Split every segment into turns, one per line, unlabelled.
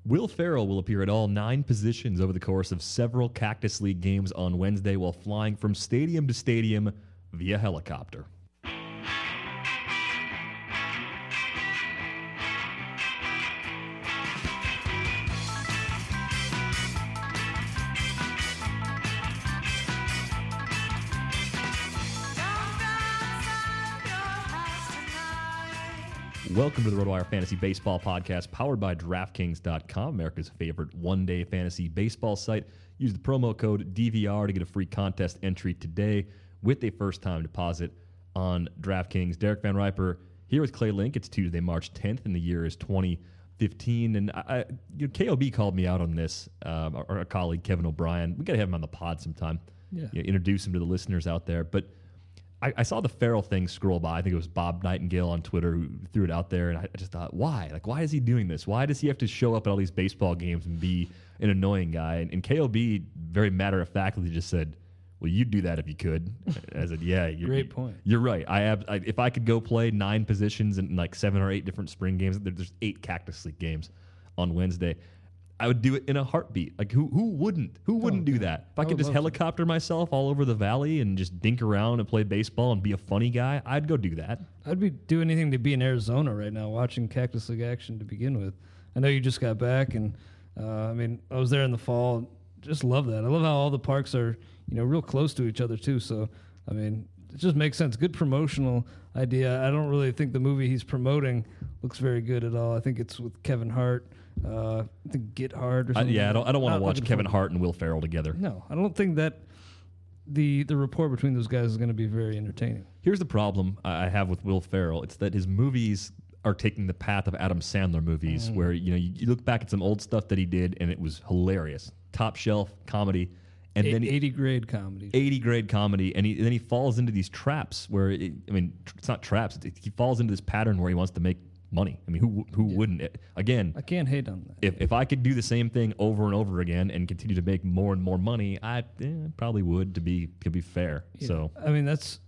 Will Ferrell will appear at all 9 positions over the course of several Cactus League games on Wednesday while flying from stadium to stadium via helicopter. Welcome to the RotoWire Fantasy Baseball Podcast, powered by DraftKings.com, America's favorite one-day fantasy baseball site. Use the promo code DVR to get a free contest entry today with a first-time deposit on DraftKings. Derek Van Riper here with Clay Link. It's Tuesday, March 10th, and the year is 2015. And KOB called me out on this, our colleague Kevin O'Brien. We got to have him on the pod sometime. Introduce him to the listeners out there. But I saw the Ferrell thing scroll by. I think it was Bob Nightingale on Twitter who threw it out there, and I just thought, why? Like, why is he doing this? Why does he have to show up at all these baseball games and be an annoying guy? And KOB very matter-of-factly just said, well, you'd do that if you could. I said, yeah.
Great point.
You're right. If I could go play 9 positions in like 7 or 8 different spring games, there's 8 Cactus League games on Wednesday, I would do it in a heartbeat. Like, who wouldn't? Who wouldn't do that? If I could just helicopter myself all over the valley and just dink around and play baseball and be a funny guy, I'd go do that.
I'd be doing anything to be in Arizona right now watching Cactus League action to begin with. I know you just got back, and I was there in the fall. Just love that. I love how all the parks are, real close to each other too. So, it just makes sense. Good promotional idea. I don't really think the movie he's promoting looks very good at all. I think it's with Kevin Hart. I think Get Hard or something.
I don't want to watch Kevin Hart and Will Ferrell together.
No, I don't think that the rapport between those guys is going to be very entertaining.
Here's the problem I have with Will Ferrell. It's that his movies are taking the path of Adam Sandler movies, where you look back at some old stuff that he did and it was hilarious, top shelf comedy, and then
80 grade comedy.
80 grade comedy, and then he falls into these traps where it's not traps. He falls into this pattern where he wants to make money. Who wouldn't? Again,
I can't hate on that.
If I could do the same thing over and over again and continue to make more and more money, I probably would, to be fair. Yeah. So
that's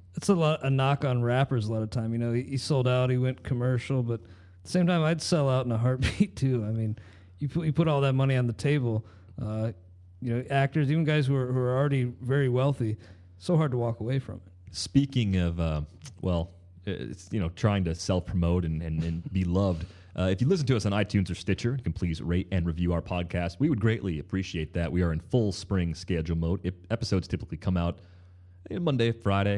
a knock on rappers a lot of time. He sold out, he went commercial, but at the same time, I'd sell out in a heartbeat too. You put all that money on the table. Actors, even guys who are already very wealthy, so hard to walk away from it.
Speaking of, it's trying to self-promote and be loved. If you listen to us on iTunes or Stitcher, you can please rate and review our podcast. We would greatly appreciate that. We are in full spring schedule mode. Episodes typically come out Monday, Friday,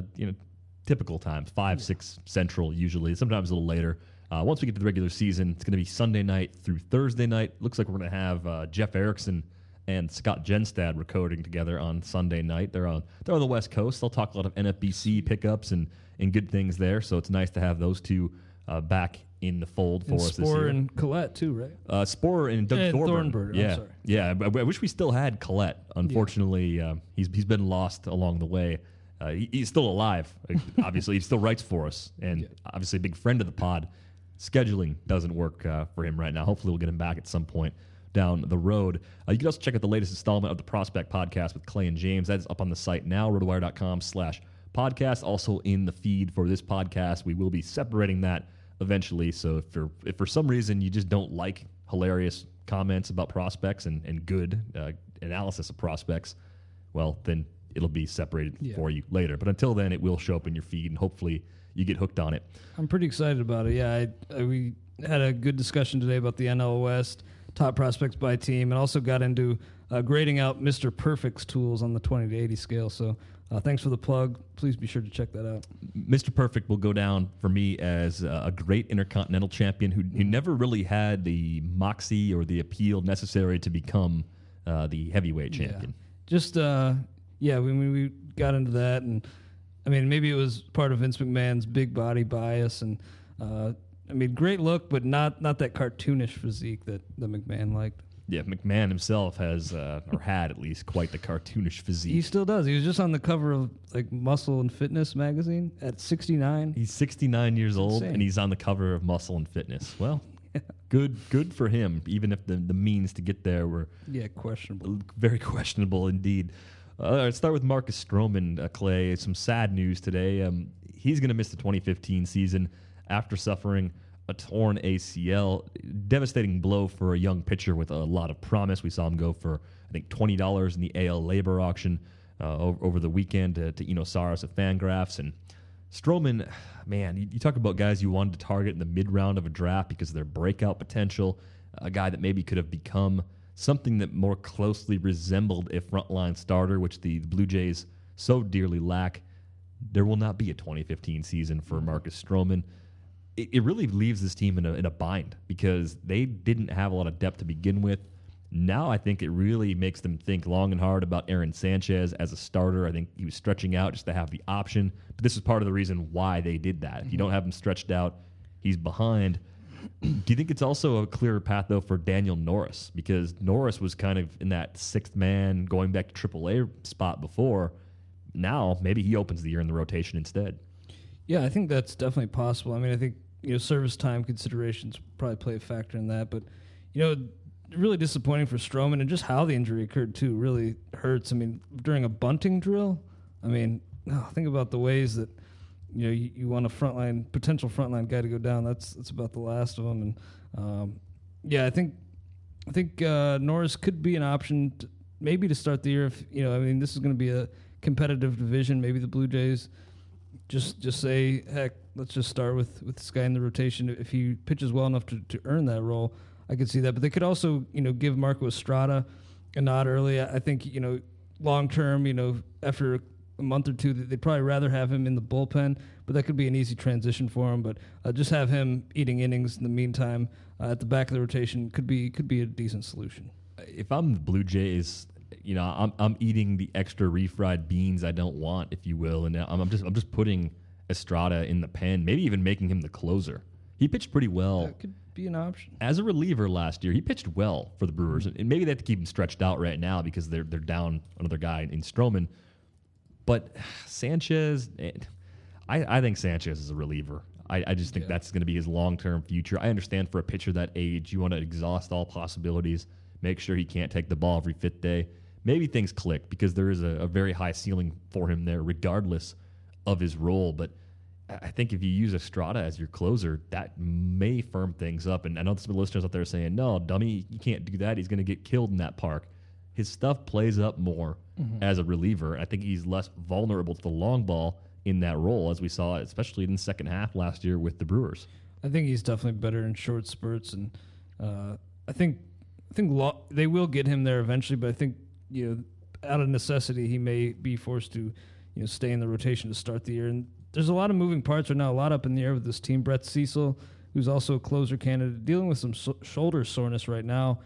typical times, 5, 6 Central usually, sometimes a little later. Once we get to the regular season, it's going to be Sunday night through Thursday night. Looks like we're going to have Jeff Erickson and Scott Genstad recording together on Sunday night. They're on the West Coast. They'll talk a lot of NFBC pickups and good things there. So it's nice to have those two back in the fold for us this year.
Spore and Collette too, right?
Spore and Doug
Thornburg.
Yeah,
I'm sorry.
Yeah. I wish we still had Collette. Unfortunately, he's been lost along the way. He's still alive. Obviously, he still writes for us, and obviously a big friend of the pod. Scheduling doesn't work for him right now. Hopefully, we'll get him back at some point down the road. You can also check out the latest installment of the Prospect Podcast with Clay and James. That's up on the site now, rotowire.com/podcast. Also in the feed for this podcast. We will be separating that eventually. So if for some reason you just don't like hilarious comments about prospects and good analysis of prospects, well, then it'll be separated for you later. But until then, it will show up in your feed, and hopefully you get hooked on it.
I'm pretty excited about it. Yeah, we had a good discussion today about the NL West, top prospects by team, and also got into grading out Mr. Perfect's tools on the 20 to 80 scale. So thanks for the plug. Please be sure to check that out.
Mr. Perfect will go down for me as a great intercontinental champion who never really had the moxie or the appeal necessary to become the heavyweight champion.
We got into that, and maybe it was part of Vince McMahon's big body bias, and great look, but not that cartoonish physique that McMahon liked.
Yeah, McMahon himself has, or had at least, quite the cartoonish physique.
He still does. He was just on the cover of Muscle and Fitness magazine at 69.
He's 69 years old, and he's on the cover of Muscle and Fitness. Well, good for him, even if the means to get there were
questionable.
Very questionable indeed. Let's start with Marcus Stroman, Clay. Some sad news today. He's going to miss the 2015 season after suffering a torn ACL. Devastating blow for a young pitcher with a lot of promise. We saw him go for, I think, $20 in the AL labor auction over the weekend to Eno Saras of Fangraphs. And Stroman, man, you talk about guys you wanted to target in the mid-round of a draft because of their breakout potential, a guy that maybe could have become something that more closely resembled a frontline starter, which the Blue Jays so dearly lack. There will not be a 2015 season for Marcus Stroman. It really leaves this team in a bind because they didn't have a lot of depth to begin with. Now I think it really makes them think long and hard about Aaron Sanchez as a starter. I think he was stretching out just to have the option. But this is part of the reason why they did that. If you don't have him stretched out, he's behind. Do you think it's also a clearer path, though, for Daniel Norris? Because Norris was kind of in that sixth man, going back to AAA spot before. Now maybe he opens the year in the rotation instead.
Yeah, I think that's definitely possible. I mean, I think service time considerations probably play a factor in that. But, really disappointing for Stroman, and just how the injury occurred too really hurts. I mean, during a bunting drill, think about the ways that you want a potential frontline guy to go down. That's about the last of them. And I think Norris could be an option maybe to start the year. If this is going to be a competitive division. Maybe the Blue Jays just say, heck, let's just start with this guy in the rotation. If he pitches well enough to earn that role, I could see that. But they could also, give Marco Estrada a nod early. I think, long term, after a month or two, they'd probably rather have him in the bullpen, but that could be an easy transition for him. But just have him eating innings in the meantime at the back of the rotation could be a decent solution.
If I'm the Blue Jays, I'm eating the extra refried beans I don't want, if you will, and I'm just putting Estrada in the pen, maybe even making him the closer. He pitched pretty well.
That could be an option.
As a reliever last year, he pitched well for the Brewers, and maybe they have to keep him stretched out right now because they're down another guy in Stroman. But Sanchez, I think Sanchez is a reliever. I just think that's going to be his long-term future. I understand for a pitcher that age, you want to exhaust all possibilities, make sure he can't take the ball every fifth day. Maybe things click because there is a very high ceiling for him there regardless of his role. But I think if you use Estrada as your closer, that may firm things up. And I know some listeners out there are saying, no, dummy, you can't do that. He's going to get killed in that park. His stuff plays up more as a reliever. I think he's less vulnerable to the long ball in that role, as we saw, especially in the second half last year with the Brewers.
I think he's definitely better in short spurts. And I think they will get him there eventually, but I think, out of necessity, he may be forced to, stay in the rotation to start the year. And there's a lot of moving parts right now, a lot up in the air with this team. Brett Cecil, who's also a closer candidate, dealing with some shoulder soreness right now,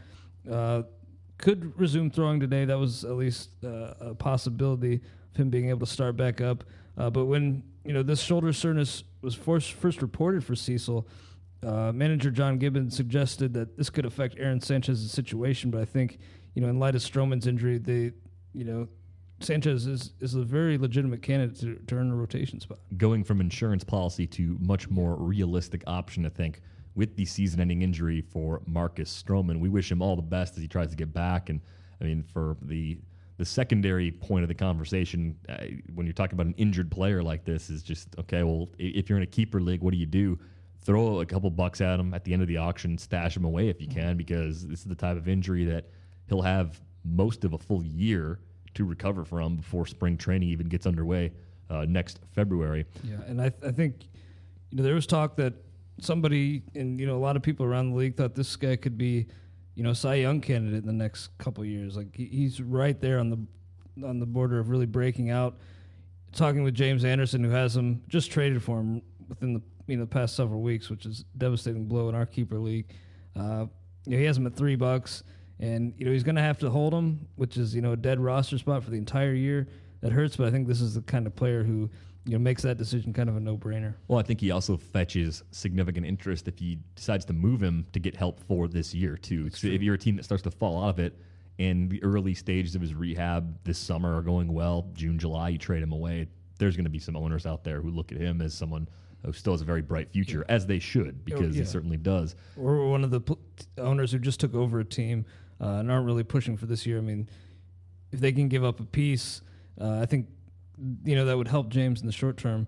could resume throwing today. That was at least a possibility of him being able to start back up. But when this shoulder soreness was first reported for Cecil, manager John Gibbons suggested that this could affect Aaron Sanchez's situation. But I think in light of Stroman's injury, Sanchez is a very legitimate candidate to earn a rotation spot.
Going from insurance policy to much more realistic option, I think, with the season-ending injury for Marcus Stroman. We wish him all the best as he tries to get back. And, for the secondary point of the conversation, when you're talking about an injured player like this, is just, okay, well, if you're in a keeper league, what do? Throw a couple bucks at him at the end of the auction, stash him away if you can, because this is the type of injury that he'll have most of a full year to recover from before spring training even gets underway next February.
Yeah, and I think there was talk that somebody and a lot of people around the league thought this guy could be Cy Young candidate in the next couple of years. Like he's right there on the border of really breaking out. Talking with James Anderson, who has him just traded for him within the past several weeks, which is a devastating blow in our keeper league. He has him at $3. And, he's going to have to hold him, which is, a dead roster spot for the entire year. That hurts, but I think this is the kind of player who, makes that decision kind of a no-brainer.
Well, I think he also fetches significant interest if he decides to move him to get help for this year, too. So if you're a team that starts to fall out of it and the early stages of his rehab this summer are going well, June, July, you trade him away, there's going to be some owners out there who look at him as someone who still has a very bright future, as they should, because he certainly does.
Or one of the owners who just took over a team and aren't really pushing for this year. I mean, if they can give up a piece, I think that would help James in the short term.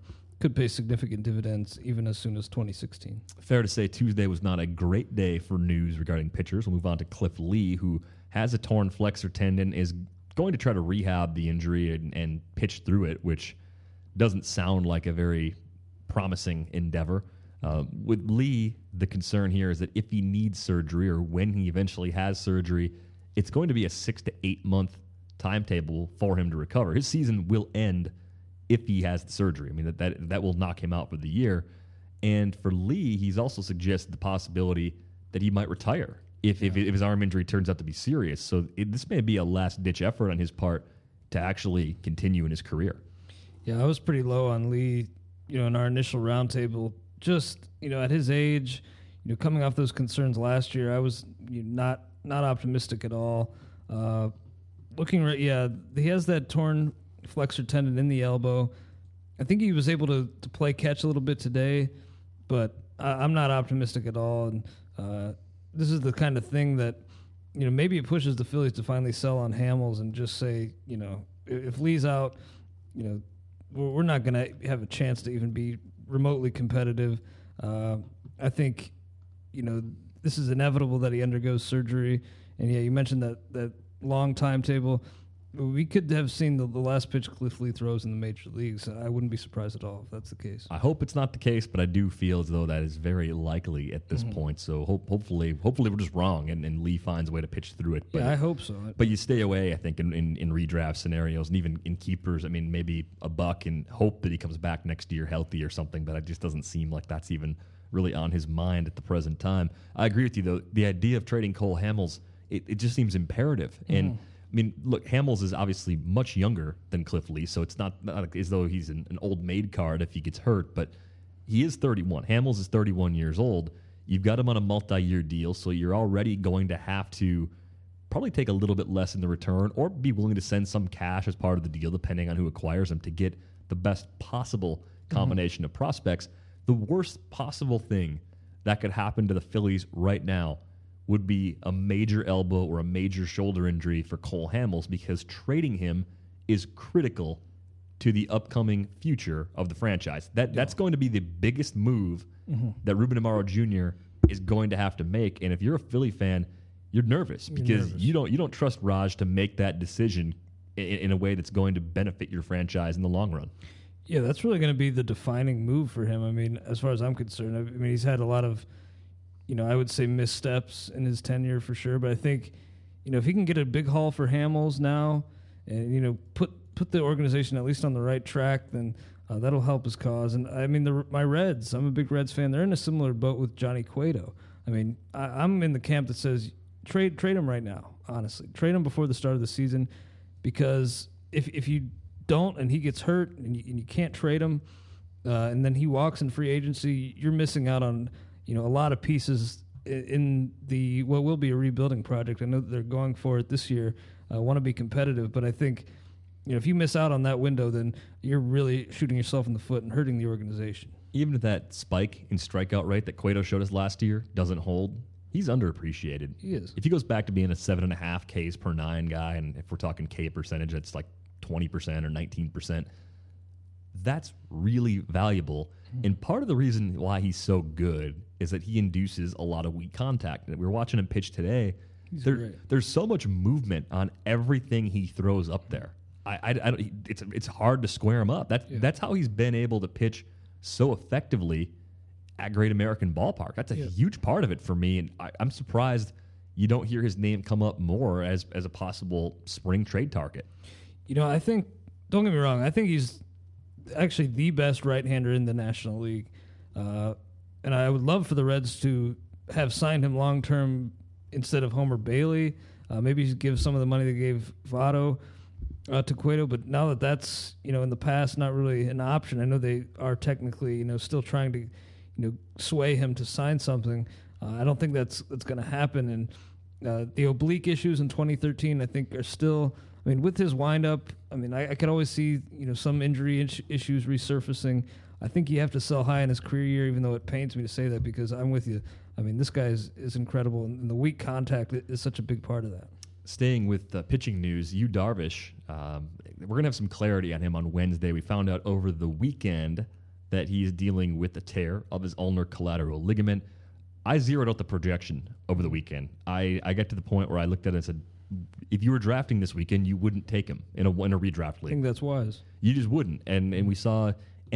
could pay significant dividends even as soon as 2016.
Fair to say Tuesday was not a great day for news regarding pitchers. We'll move on to Cliff Lee, who has a torn flexor tendon, is going to try to rehab the injury and pitch through it, which doesn't sound like a very promising endeavor. With Lee, the concern here is that if he needs surgery or when he eventually has surgery, it's going to be a 6 to 8 month timetable for him to recover. His season will end if he has the surgery. I mean, that will knock him out for the year. And for Lee, he's also suggested the possibility that he might retire if his arm injury turns out to be serious. So this may be a last-ditch effort on his part to actually continue in his career.
Yeah, I was pretty low on Lee, in our initial roundtable. Just, at his age, coming off those concerns last year, I was not optimistic at all. He has that torn flexor tendon in the elbow. I think he was able to play catch a little bit today, but I'm not optimistic at all. And this is the kind of thing that, maybe it pushes the Phillies to finally sell on Hamels and just say, if Lee's out, we're not going to have a chance to even be remotely competitive. I think, this is inevitable that he undergoes surgery. And yeah, you mentioned that long timetable. We could have seen the last pitch Cliff Lee throws in the major leagues. I wouldn't be surprised at all if that's the case.
I hope it's not the case, but I do feel as though that is very likely at this point. So hopefully we're just wrong and Lee finds a way to pitch through it. But
I hope so.
But you stay away, I think, in redraft scenarios and even in keepers. I mean, maybe a buck and hope that he comes back next year healthy or something, but it just doesn't seem like that's even really on his mind at the present time. I agree with you, though. The idea of trading Cole Hamels, it just seems imperative. And I mean, look, Hamels is obviously much younger than Cliff Lee, so it's not as though he's an old maid card if he gets hurt, but he is 31. Hamels is 31 years old. You've got him on a multi-year deal, so you're already going to have to probably take a little bit less in the return or be willing to send some cash as part of the deal, depending on who acquires him, to get the best possible combination of prospects. The worst possible thing that could happen to the Phillies right now would be a major elbow or a major shoulder injury for Cole Hamels, because trading him is critical to the upcoming future of the franchise. That's going to be the biggest move that Ruben Amaro Jr. is going to have to make. And if you're a Philly fan, you're nervous because you don't trust Raj to make that decision in a way that's going to benefit your franchise in the long run.
Yeah, that's really going to be the defining move for him. I mean, as far as I'm concerned, I mean, he's had a lot of, I would say missteps in his tenure for sure. But I think, if he can get a big haul for Hamels now and, put the organization at least on the right track, then that'll help his cause. And I mean, my Reds, I'm a big Reds fan. They're in a similar boat with Johnny Cueto. I mean, I'm in the camp that says trade him right now, honestly. Trade him before the start of the season, because if you don't and he gets hurt and you can't trade him and then he walks in free agency, you're missing out on a lot of pieces in what will be a rebuilding project. I know that they're going for it this year, want to be competitive, but I think if you miss out on that window, then you're really shooting yourself in the foot and hurting the organization.
Even if that spike in strikeout rate that Cueto showed us last year doesn't hold, he's underappreciated.
He is.
If he goes back to being a 7.5 Ks per 9 guy, and if we're talking K percentage, that's like 20% or 19%, that's really valuable. And part of the reason why he's so good is that he induces a lot of weak contact. And we were watching him pitch today. There's so much movement on everything he throws up there. It's hard to square him up. That's how he's been able to pitch so effectively at Great American Ballpark. That's a huge part of it for me, and I'm surprised you don't hear his name come up more as a possible spring trade target.
I think, don't get me wrong, I think he's actually the best right-hander in the National League. And I would love for the Reds to have signed him long-term instead of Homer Bailey. Maybe give some of the money they gave Votto to Cueto, but now that that's, in the past, not really an option. I know they are technically, still trying to, sway him to sign something. I don't think that's going to happen. And the oblique issues in 2013, I think, are still... I mean, with his windup, I could always see, some injury issues resurfacing. I think you have to sell high in his career year, even though it pains me to say that, because I'm with you. I mean, this guy is incredible, and the weak contact is such a big part of that.
Staying with pitching news, Yu Darvish, we're going to have some clarity on him on Wednesday. We found out over the weekend that he is dealing with a tear of his ulnar collateral ligament. I zeroed out the projection over the weekend. I got to the point where I looked at it and said, if you were drafting this weekend, you wouldn't take him in a redraft league.
I think that's wise.
You just wouldn't. And we saw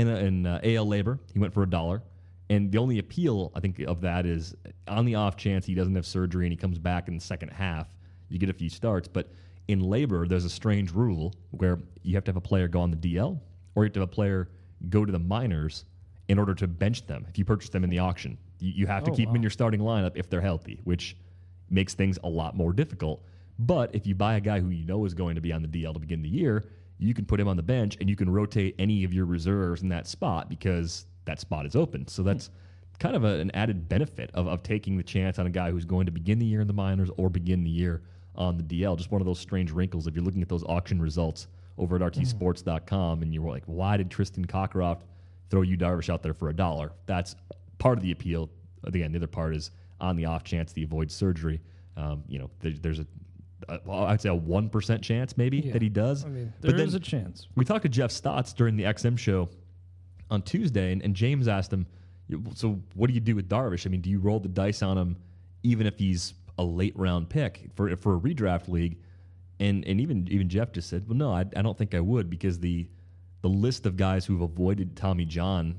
in AL Labor, he went for $1. And the only appeal, I think, of that is on the off chance he doesn't have surgery and he comes back in the second half, you get a few starts. But in Labor, there's a strange rule where you have to have a player go on the DL or you have to have a player go to the minors in order to bench them if you purchase them in the auction. You have to keep them in your starting lineup if they're healthy, which makes things a lot more difficult. But if you buy a guy who you know is going to be on the DL to begin the year, you can put him on the bench and you can rotate any of your reserves in that spot because that spot is open. So that's kind of an added benefit of taking the chance on a guy who's going to begin the year in the minors or begin the year on the DL. Just one of those strange wrinkles if you're looking at those auction results over at rtsports.com and you're like, why did Tristan Cockcroft throw Yu Darvish out there for $1? That's part of the appeal. Again, the other part is on the off chance he avoids surgery. There's I'd say a 1% chance maybe that he does.
I mean, there is a chance.
We talked to Jeff Stotts during the XM show on Tuesday, and James asked him, so what do you do with Darvish? I mean, do you roll the dice on him even if he's a late round pick for a redraft league? And even Jeff just said, well, no, I don't think I would because the list of guys who've avoided Tommy John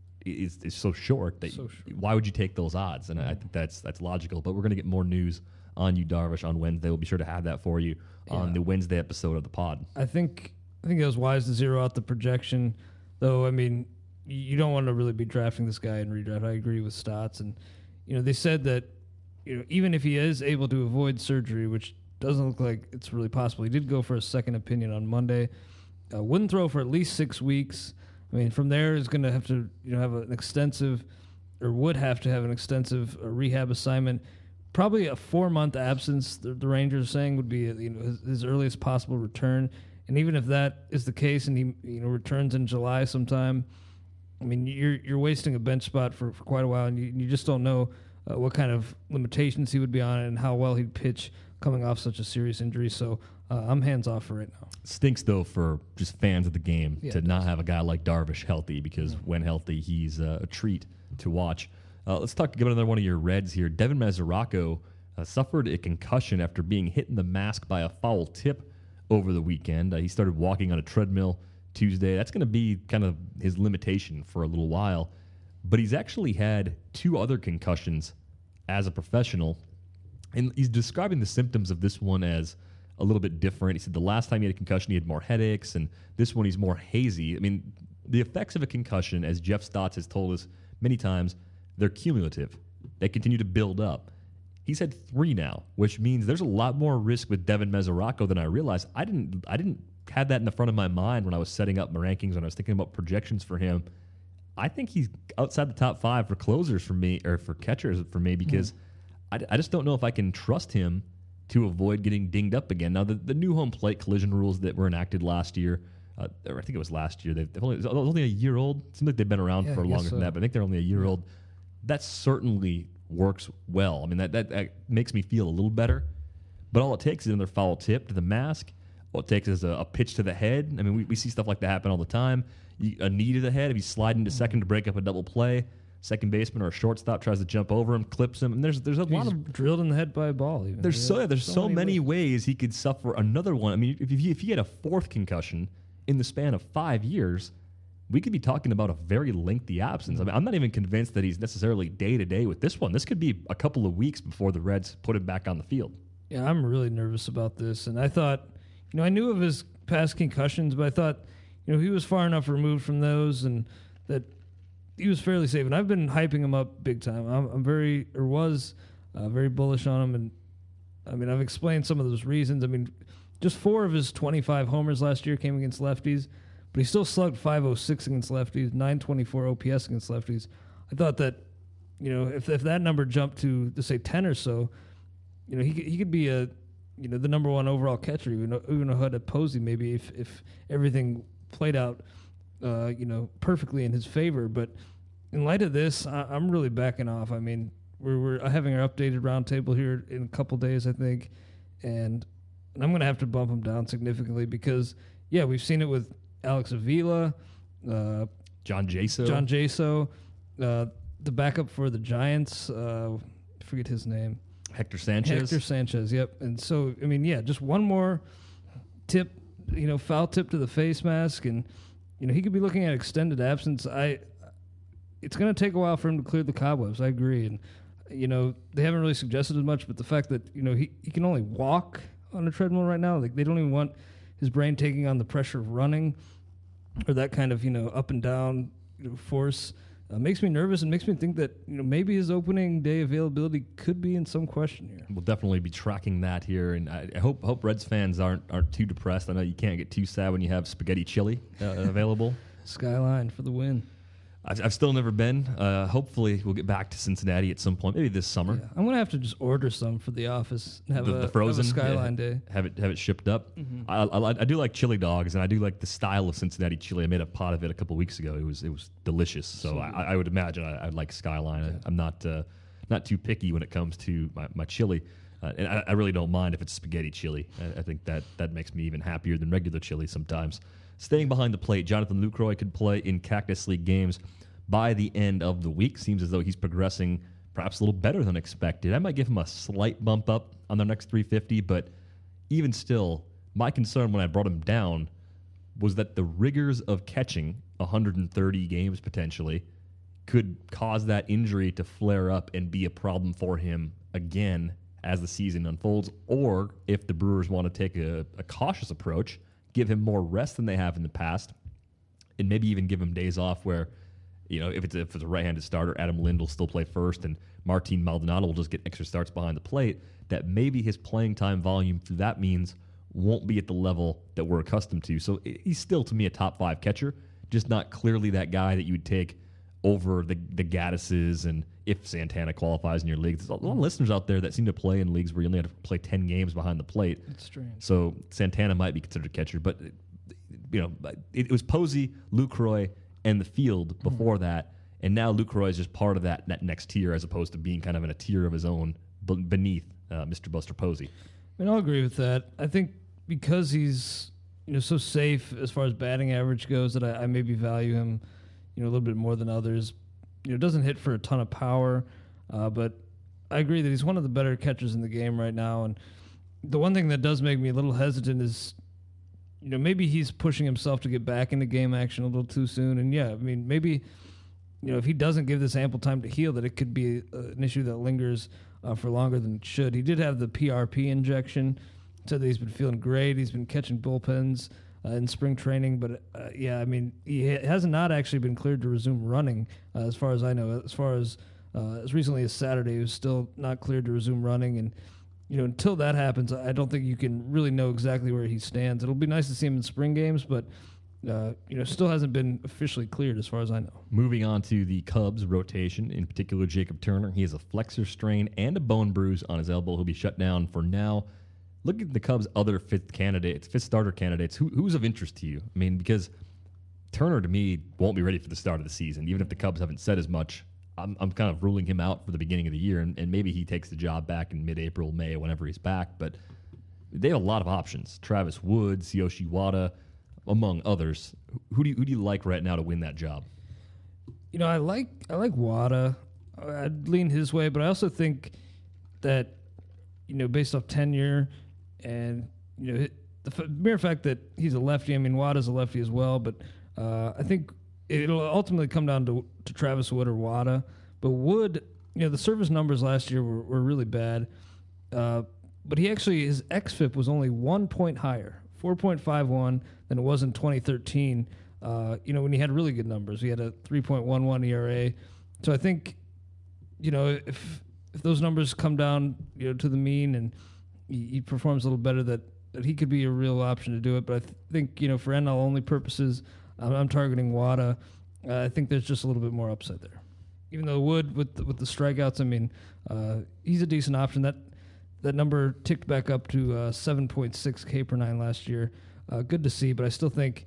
is so short that why would you take those odds? And I think that's logical. But we're going to get more news on Yu Darvish on Wednesday. We'll be sure to have that for you on the Wednesday episode of the pod.
I think it was wise to zero out the projection, though. I mean, you don't want to really be drafting this guy in redraft. I agree with Stotts, and they said that even if he is able to avoid surgery, which doesn't look like it's really possible, he did go for a second opinion on Monday. Wouldn't throw for at least 6 weeks. I mean, from there is going to have to have an extensive, or would have to have an extensive rehab assignment. Probably a 4-month absence. The Rangers saying would be his earliest possible return. And even if that is the case, and he returns in July sometime, I mean you're wasting a bench spot for quite a while, and you just don't know what kind of limitations he would be on and how well he'd pitch coming off such a serious injury. So I'm hands off for right now.
Stinks though for just fans of the game to not have a guy like Darvish healthy because when healthy, he's a treat to watch. Let's give another one of your Reds here. Devin Mesoraco suffered a concussion after being hit in the mask by a foul tip over the weekend. He started walking on a treadmill Tuesday. That's going to be kind of his limitation for a little while. But he's actually had 2 other concussions as a professional. And he's describing the symptoms of this one as a little bit different. He said the last time he had a concussion, he had more headaches. And this one, he's more hazy. I mean, the effects of a concussion, as Jeff Stotts has told us many times, they're cumulative. They continue to build up. He's had 3 now, which means there's a lot more risk with Devin Mesoraco than I realized. I didn't have that in the front of my mind when I was setting up my rankings, when I was thinking about projections for him. I think he's outside the top 5 for closers for me, or for catchers for me, because I just don't know if I can trust him to avoid getting dinged up again. Now, the new home plate collision rules that were enacted last year, or I think it was last year, they've only a year old. It seems like they've been around for longer than that, but I think they're only a year old. That certainly works well. I mean, that makes me feel a little better. But all it takes is another foul tip to the mask. All it takes is a pitch to the head. I mean, we see stuff like that happen all the time. A knee to the head. If he's sliding to second to break up a double play, second baseman or a shortstop tries to jump over him, clips him, and there's a lot of
drilled in the head by a ball. Even.
There's so many ways he could suffer another one. I mean, if he had a 4th concussion in the span of 5 years, we could be talking about a very lengthy absence. I mean, I'm not even convinced that he's necessarily day-to-day with this one. This could be a couple of weeks before the Reds put him back on the field.
Yeah, I'm really nervous about this. And I thought, I knew of his past concussions, but I thought, he was far enough removed from those and that he was fairly safe. And I've been hyping him up big time. I'm very bullish on him. And, I mean, I've explained some of those reasons. I mean, just 4 of his 25 homers last year came against lefties. But he still slugged .506 against lefties, .924 OPS against lefties. I thought that, if that number jumped to say 10 or so, he could be the number 1 overall catcher, even ahead of Posey maybe if everything played out, perfectly in his favor. But in light of this, I'm really backing off. I mean, we're having our updated roundtable here in a couple days, I think, and I'm going to have to bump him down significantly because, we've seen it with Alex Avila.
John Jaso.
John Jaso, the backup for the Giants, forget his name.
Hector Sanchez.
Yep. And so, I mean, yeah, just one more tip, foul tip to the face mask, and he could be looking at extended absence. It's going to take a while for him to clear the cobwebs. I agree, and they haven't really suggested as much, but the fact that he can only walk on a treadmill right now, like they don't even want his brain taking on the pressure of running or that kind of up and down force. Makes me nervous and makes me think that maybe his opening day availability could be in some question here.
We'll definitely be tracking that here, and I hope Reds fans aren't too depressed. I know you can't get too sad when you have spaghetti chili available.
Skyline for the win.
I've still never been. Hopefully, we'll get back to Cincinnati at some point, maybe this summer.
Yeah, I'm gonna have to just order some for the office and have
the frozen
have a Skyline day.
Have it shipped up.
Mm-hmm.
I do like chili dogs, and I do like the style of Cincinnati chili. I made a pot of it a couple weeks ago. It was delicious. So I would imagine I'd like Skyline. Yeah. I'm not too picky when it comes to my chili, and I really don't mind if it's spaghetti chili. I think that makes me even happier than regular chili sometimes. Staying behind the plate, Jonathan Lucroy could play in Cactus League games by the end of the week. Seems as though he's progressing perhaps a little better than expected. I might give him a slight bump up on the next 350, but even still, my concern when I brought him down was that the rigors of catching 130 games potentially could cause that injury to flare up and be a problem for him again as the season unfolds, or if the Brewers want to take a cautious approach, give him more rest than they have in the past, and maybe even give him days off where, if it's a right-handed starter, Adam Lind will still play first, and Martin Maldonado will just get extra starts behind the plate, that maybe his playing time volume through that means won't be at the level that we're accustomed to. So he's still, to me, a top 5 catcher, just not clearly that guy that you would take over the Gattises, and if Santana qualifies in your league. There's a lot of listeners out there that seem to play in leagues where you only have to play 10 games behind the plate.
That's strange.
So Santana might be considered a catcher, but it was Posey, Lucroy, and the field before that, and now Lucroy is just part of that next tier as opposed to being kind of in a tier of his own beneath Mr. Buster Posey.
I mean, I'll agree with that. I think because he's so safe as far as batting average goes that I maybe value him a little bit more than others. Doesn't hit for a ton of power, but I agree that he's one of the better catchers in the game right now. And the one thing that does make me a little hesitant is maybe he's pushing himself to get back into game action a little too soon. And yeah, I mean, maybe, if he doesn't give this ample time to heal, that it could be an issue that lingers for longer than it should. He did have the PRP injection, said that he's been feeling great. He's been catching bullpens in spring training. But yeah, I mean, he has not actually been cleared to resume running as far as I know. As far as recently as Saturday, he was still not cleared to resume running. And until that happens, I don't think you can really know exactly where he stands. It'll be nice to see him in spring games, but still hasn't been officially cleared as far as I know.
Moving on to the Cubs rotation, in particular Jacob Turner. He has a flexor strain and a bone bruise on his elbow. He'll be shut down for now. Look at the Cubs' other fifth starter candidates. Who's of interest to you? I mean, because Turner, to me, won't be ready for the start of the season. Even if the Cubs haven't said as much, I'm kind of ruling him out for the beginning of the year, and maybe he takes the job back in mid-April, May, whenever he's back. But they have a lot of options. Travis Woods, Yoshi Wada, among others. Who do you like right now to win that job?
I like Wada. I'd lean his way, but I also think that based off tenure and the mere fact that he's a lefty. I mean, Wada's a lefty as well, but I think it'll ultimately come down to Travis Wood or Wada. But Wood, the service numbers last year were really bad. But his xFIP was only 1 point higher, 4.51, than it was in 2013. When he had really good numbers, he had a 3.11 ERA. So I think, if those numbers come down, to the mean and he performs a little better, that he could be a real option to do it. But I think, for NL only purposes, I'm targeting Wada. I think there's just a little bit more upside there. Even though Wood with the strikeouts, I mean, he's a decent option. That number ticked back up to 7.6 K per nine last year. Good to see, but I still think,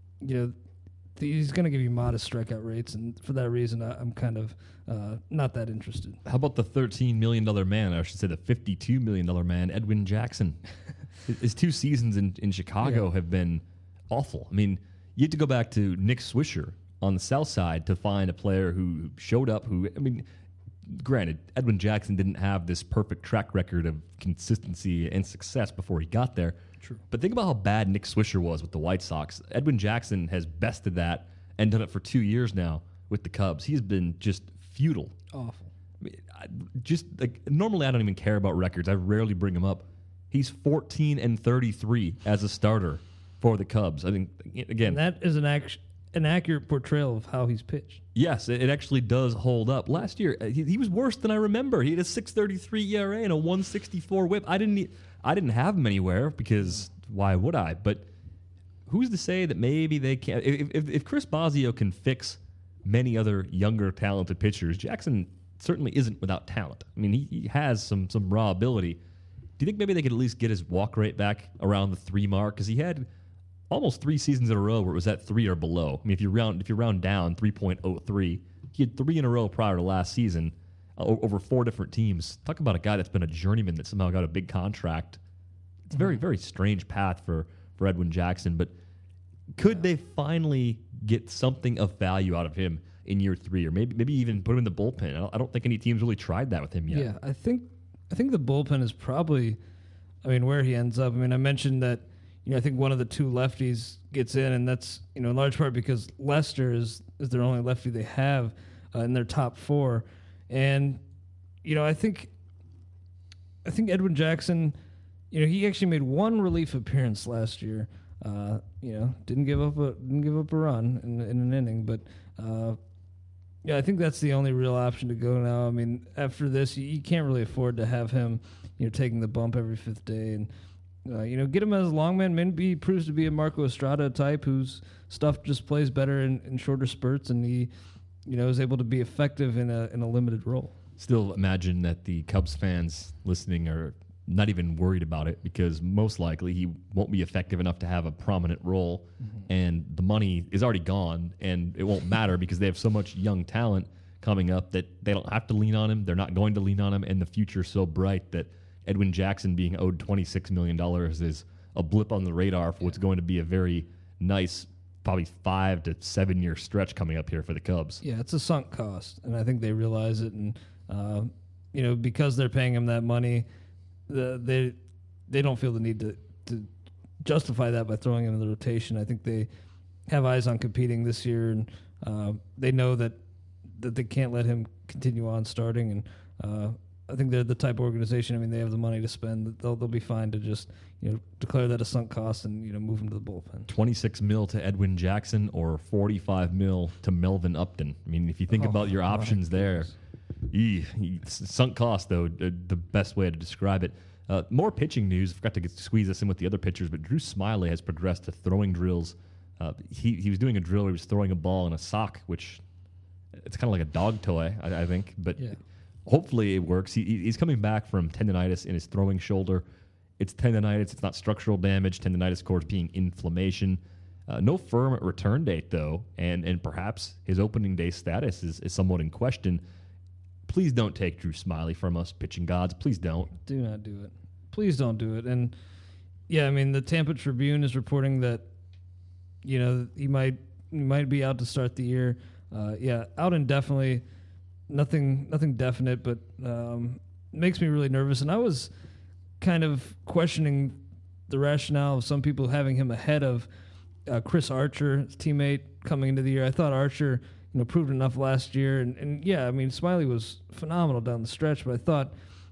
he's going to give you modest strikeout rates, and for that reason, I'm kind of not that interested.
How about the $13 million man, or I should say the $52 million man, Edwin Jackson? His 2 seasons in Chicago have been awful. I mean, you have to go back to Nick Swisher on the south side to find a player who showed up, granted, Edwin Jackson didn't have this perfect track record of consistency and success before he got there.
True.
But think about how bad Nick Swisher was with the White Sox. Edwin Jackson has bested that and done it for 2 years now with the Cubs. He's been just futile.
Awful.
Normally I don't even care about records. I rarely bring him up. He's 14-33 as a starter for the Cubs. I think, again,
And that is an accurate portrayal of how he's pitched.
yes, it actually does hold up. Last year, he was worse than I remember. He had a 6.33 ERA and a 1.64 WHIP. I didn't have him anywhere because why would I? But who's to say that maybe they can't? If Chris Bosio can fix many other younger, talented pitchers, Jackson certainly isn't without talent. I mean, he has some raw ability. Do you think maybe they could at least get his walk rate back around the 3 mark? Because he had almost 3 seasons in a row where it was at 3 or below. I mean, if you round down 3.03, he had 3 in a row prior to last season over 4 different teams. Talk about a guy that's been a journeyman that somehow got a big contract. It's a very, very strange path for Edwin Jackson. But could they finally get something of value out of him in year 3, or maybe even put him in the bullpen? I don't think any team's really tried that with him yet.
Yeah, I think the bullpen is probably, where he ends up. I mentioned that, I think one of the 2 lefties gets in, and that's, in large part because Lester is their only lefty they have in their top 4. And, I think Edwin Jackson, he actually made 1 relief appearance last year. Didn't give up a run in an inning, but I think that's the only real option to go now. After this, you can't really afford to have him, taking the bump every 5th day, and get him as a longman. Maybe he proves to be a Marco Estrada type whose stuff just plays better in shorter spurts, and he, is able to be effective in a limited role.
Still imagine that the Cubs fans listening are not even worried about it because most likely he won't be effective enough to have a prominent role, and the money is already gone, and it won't matter because they have so much young talent coming up that they don't have to lean on him. They're not going to lean on him, and the future's so bright that Edwin Jackson being owed $26 million is a blip on the radar for what's going to be a very nice, probably 5 to 7 year stretch coming up here for the Cubs.
Yeah, it's a sunk cost, and I think they realize it, and because they're paying him that money, they don't feel the need to justify that by throwing him in the rotation. I think they have eyes on competing this year, and they know that they can't let him continue on starting. And I think they're the type of organization. They have the money to spend. They'll be fine to just declare that a sunk cost and move him to the bullpen.
$26 million to Edwin Jackson or $45 million to Melvin Upton. If you think about your options there. Sunk cost, though, the best way to describe it. More pitching news. I forgot to squeeze this in with the other pitchers, but Drew Smyly has progressed to throwing drills. He was doing a drill where he was throwing a ball in a sock, which it's kind of like a dog toy, I think. But hopefully it works. He's coming back from tendonitis in his throwing shoulder. It's tendonitis. It's not structural damage. Tendonitis, of course, being inflammation. No firm return date, though, and perhaps his opening day status is somewhat in question. Please don't take Drew Smyly from us, pitching gods. Please don't.
Do not do it. Please don't do it. And, the Tampa Tribune is reporting that, he might be out to start the year. Out indefinitely. Nothing definite, but makes me really nervous. And I was kind of questioning the rationale of some people having him ahead of Chris Archer, his teammate, coming into the year. I thought Archer proved enough last year. And Smyly was phenomenal down the stretch, but I thought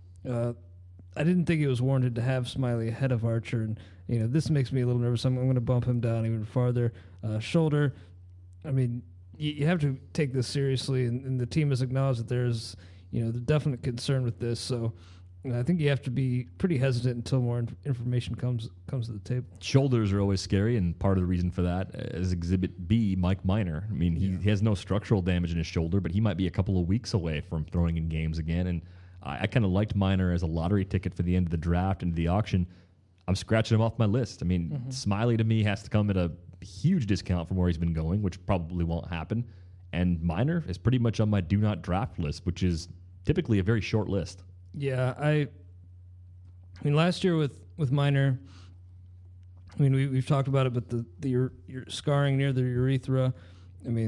I didn't think it was warranted to have Smyly ahead of Archer. And, this makes me a little nervous. I'm going to bump him down even farther. Shoulder, you have to take this seriously, and the team has acknowledged that there's, the definite concern with this. So I think you have to be pretty hesitant until more information comes to the table.
Shoulders are always scary, and part of the reason for that is Exhibit B, Mike Minor. He has no structural damage in his shoulder, but he might be a couple of weeks away from throwing in games again. And I kind of liked Minor as a lottery ticket for the end of the draft and the auction. I'm scratching him off my list. Smyly to me has to come at a huge discount from where he's been going, which probably won't happen. And Minor is pretty much on my do not draft list, which is typically a very short list.
Yeah, I mean, last year with Minor, we've talked about it, but your scarring near the urethra,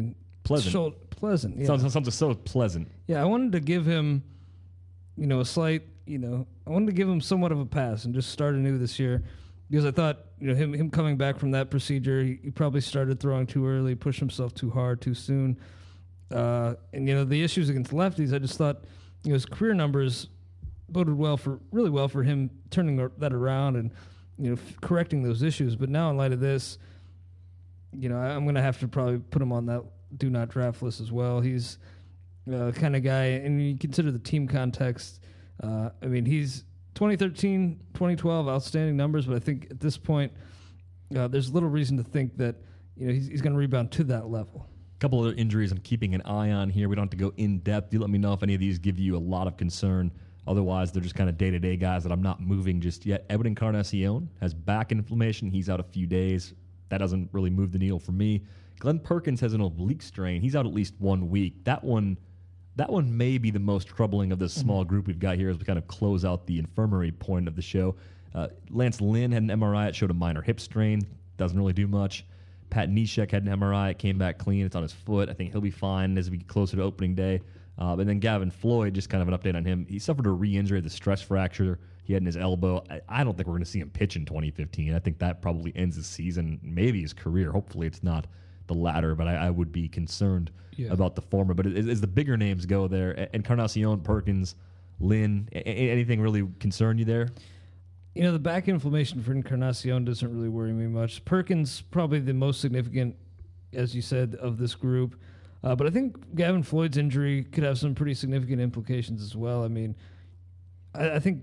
Pleasant.
Pleasant. Yeah.
Sounds so pleasant.
Yeah, I wanted to give him, a slight, I wanted to give him somewhat of a pass and just start anew this year because I thought, him coming back from that procedure, he probably started throwing too early, pushed himself too hard, too soon. And, the issues against lefties, I just thought, his career numbers boded really well for him turning that around and, correcting those issues. But now in light of this, I'm going to have to probably put him on that do not draft list as well. He's the kind of guy, and you consider the team context. He's 2013, 2012, outstanding numbers, but I think at this point, there's little reason to think that he's going to rebound to that level.
A couple other injuries I'm keeping an eye on here. We don't have to go in depth. You let me know if any of these give you a lot of concern. Otherwise, they're just kind of day-to-day guys that I'm not moving just yet. Edwin Encarnacion has back inflammation. He's out a few days. That doesn't really move the needle for me. Glenn Perkins has an oblique strain. He's out at least 1 week. That one may be the most troubling of this small group we've got here as we kind of close out the infirmary point of the show. Lance Lynn had an MRI. It showed a minor hip strain. Doesn't really do much. Pat Neshek had an MRI. It came back clean. It's on his foot. I think he'll be fine as we get closer to opening day. And then Gavin Floyd, just kind of an update on him. He suffered a re-injury, the stress fracture he had in his elbow. I don't think we're going to see him pitch in 2015. I think that probably ends his season, maybe his career. Hopefully it's not the latter, but I would be concerned about the former. But as the bigger names go there, Encarnacion, Perkins, Lynn, anything really concern you there?
The back inflammation for Encarnacion doesn't really worry me much. Perkins, probably the most significant, as you said, of this group. But I think Gavin Floyd's injury could have some pretty significant implications as well. I think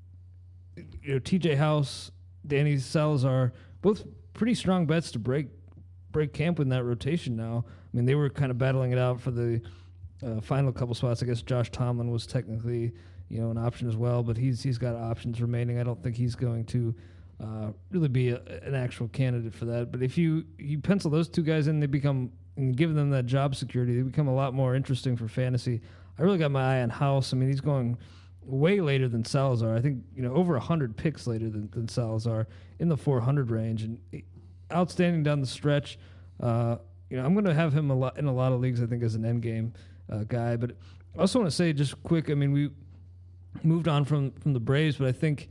TJ House, Danny Salazar, both pretty strong bets to break camp in that rotation now. They were kind of battling it out for the final couple spots. I guess Josh Tomlin was technically, an option as well, but he's got options remaining. I don't think he's going to really be an actual candidate for that. But if you pencil those two guys in, and give them that job security, they become a lot more interesting for fantasy. I really got my eye on House. He's going way later than Salazar. I think, over 100 picks later than Salazar, in the 400 range, and outstanding down the stretch. I'm going to have him in a lot of leagues, I think, as an endgame guy. But I also want to say just quick, we moved on from the Braves, but I think,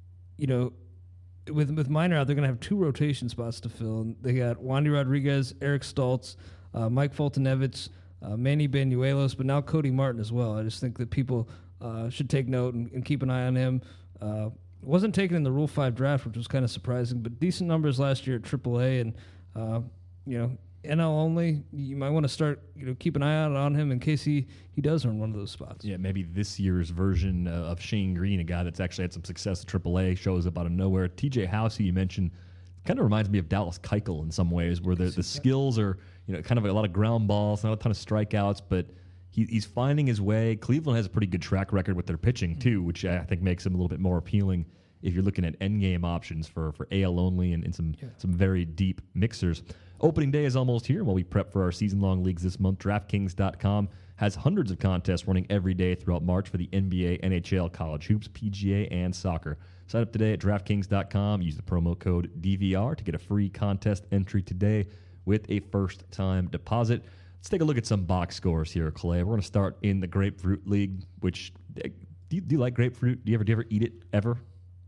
with Minor out, they're going to have 2 rotation spots to fill. And they got Wandy Rodriguez, Eric Stoltz, Mike Foltynewicz, Manny Banuelos, but now Cody Martin as well. I just think that people should take note and keep an eye on him. Wasn't taken in the Rule 5 draft, which was kind of surprising, but decent numbers last year at AAA. And, NL only, you might want to start, keep an eye out on him in case he does earn one of those spots.
Yeah, maybe this year's version of Shane Green, a guy that's actually had some success at AAA, shows up out of nowhere. TJ House, who you mentioned, kind of reminds me of Dallas Keuchel in some ways, where the skills are, kind of a lot of ground balls, not a ton of strikeouts, but he's finding his way. Cleveland has a pretty good track record with their pitching, too, which I think makes him a little bit more appealing if you're looking at endgame options for AL only and some very deep mixers. Opening day is almost here while we prep for our season-long leagues this month. DraftKings.com has hundreds of contests running every day throughout March for the NBA, NHL, college hoops, PGA, and soccer. Sign up today at DraftKings.com. Use the promo code DVR to get a free contest entry today with a first-time deposit. Let's take a look at some box scores here, Clay. We're going to start in the Grapefruit League, which do you like grapefruit? Do you ever eat it ever?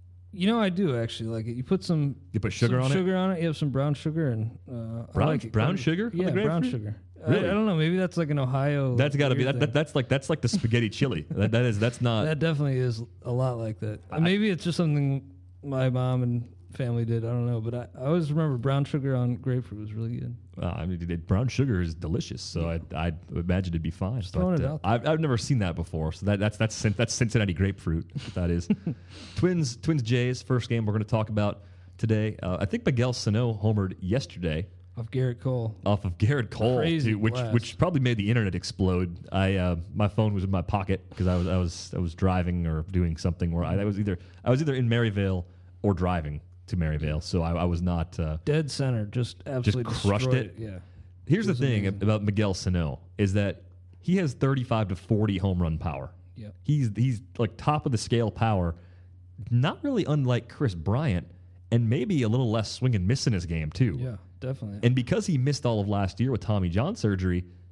I do actually like it. You put sugar on it. You have some brown sugar and
brown sugar.
Yeah, brown sugar. Really? I don't know. Maybe that's like an Ohio.
That's got to be that's like the spaghetti chili. That's not.
That definitely is a lot like that. Maybe it's just something my mom and family did. I don't know, but I always remember brown sugar on grapefruit was really good.
Brown sugar is delicious, so I'd imagine it'd be fine.
Just throwing it out there.
I've never seen that before, so that's Cincinnati grapefruit. That is. Twins Jays first game we're going to talk about today. I think Miguel Sano homered yesterday
off Garrett Cole.
Crazy, which probably made the internet explode. My phone was in my pocket because I was driving or doing something where I was either in Maryvale or driving to Maryvale, so I was not
dead center. Just absolutely
crushed it.
Yeah.
Here's the thing about Miguel Sano is that he has 35 to 40 home run power.
Yeah.
He's like top of the scale power, not really unlike Chris Bryant, and maybe a little less swing and miss in his game too.
Yeah, definitely.
And because he missed all of last year with Tommy John surgery,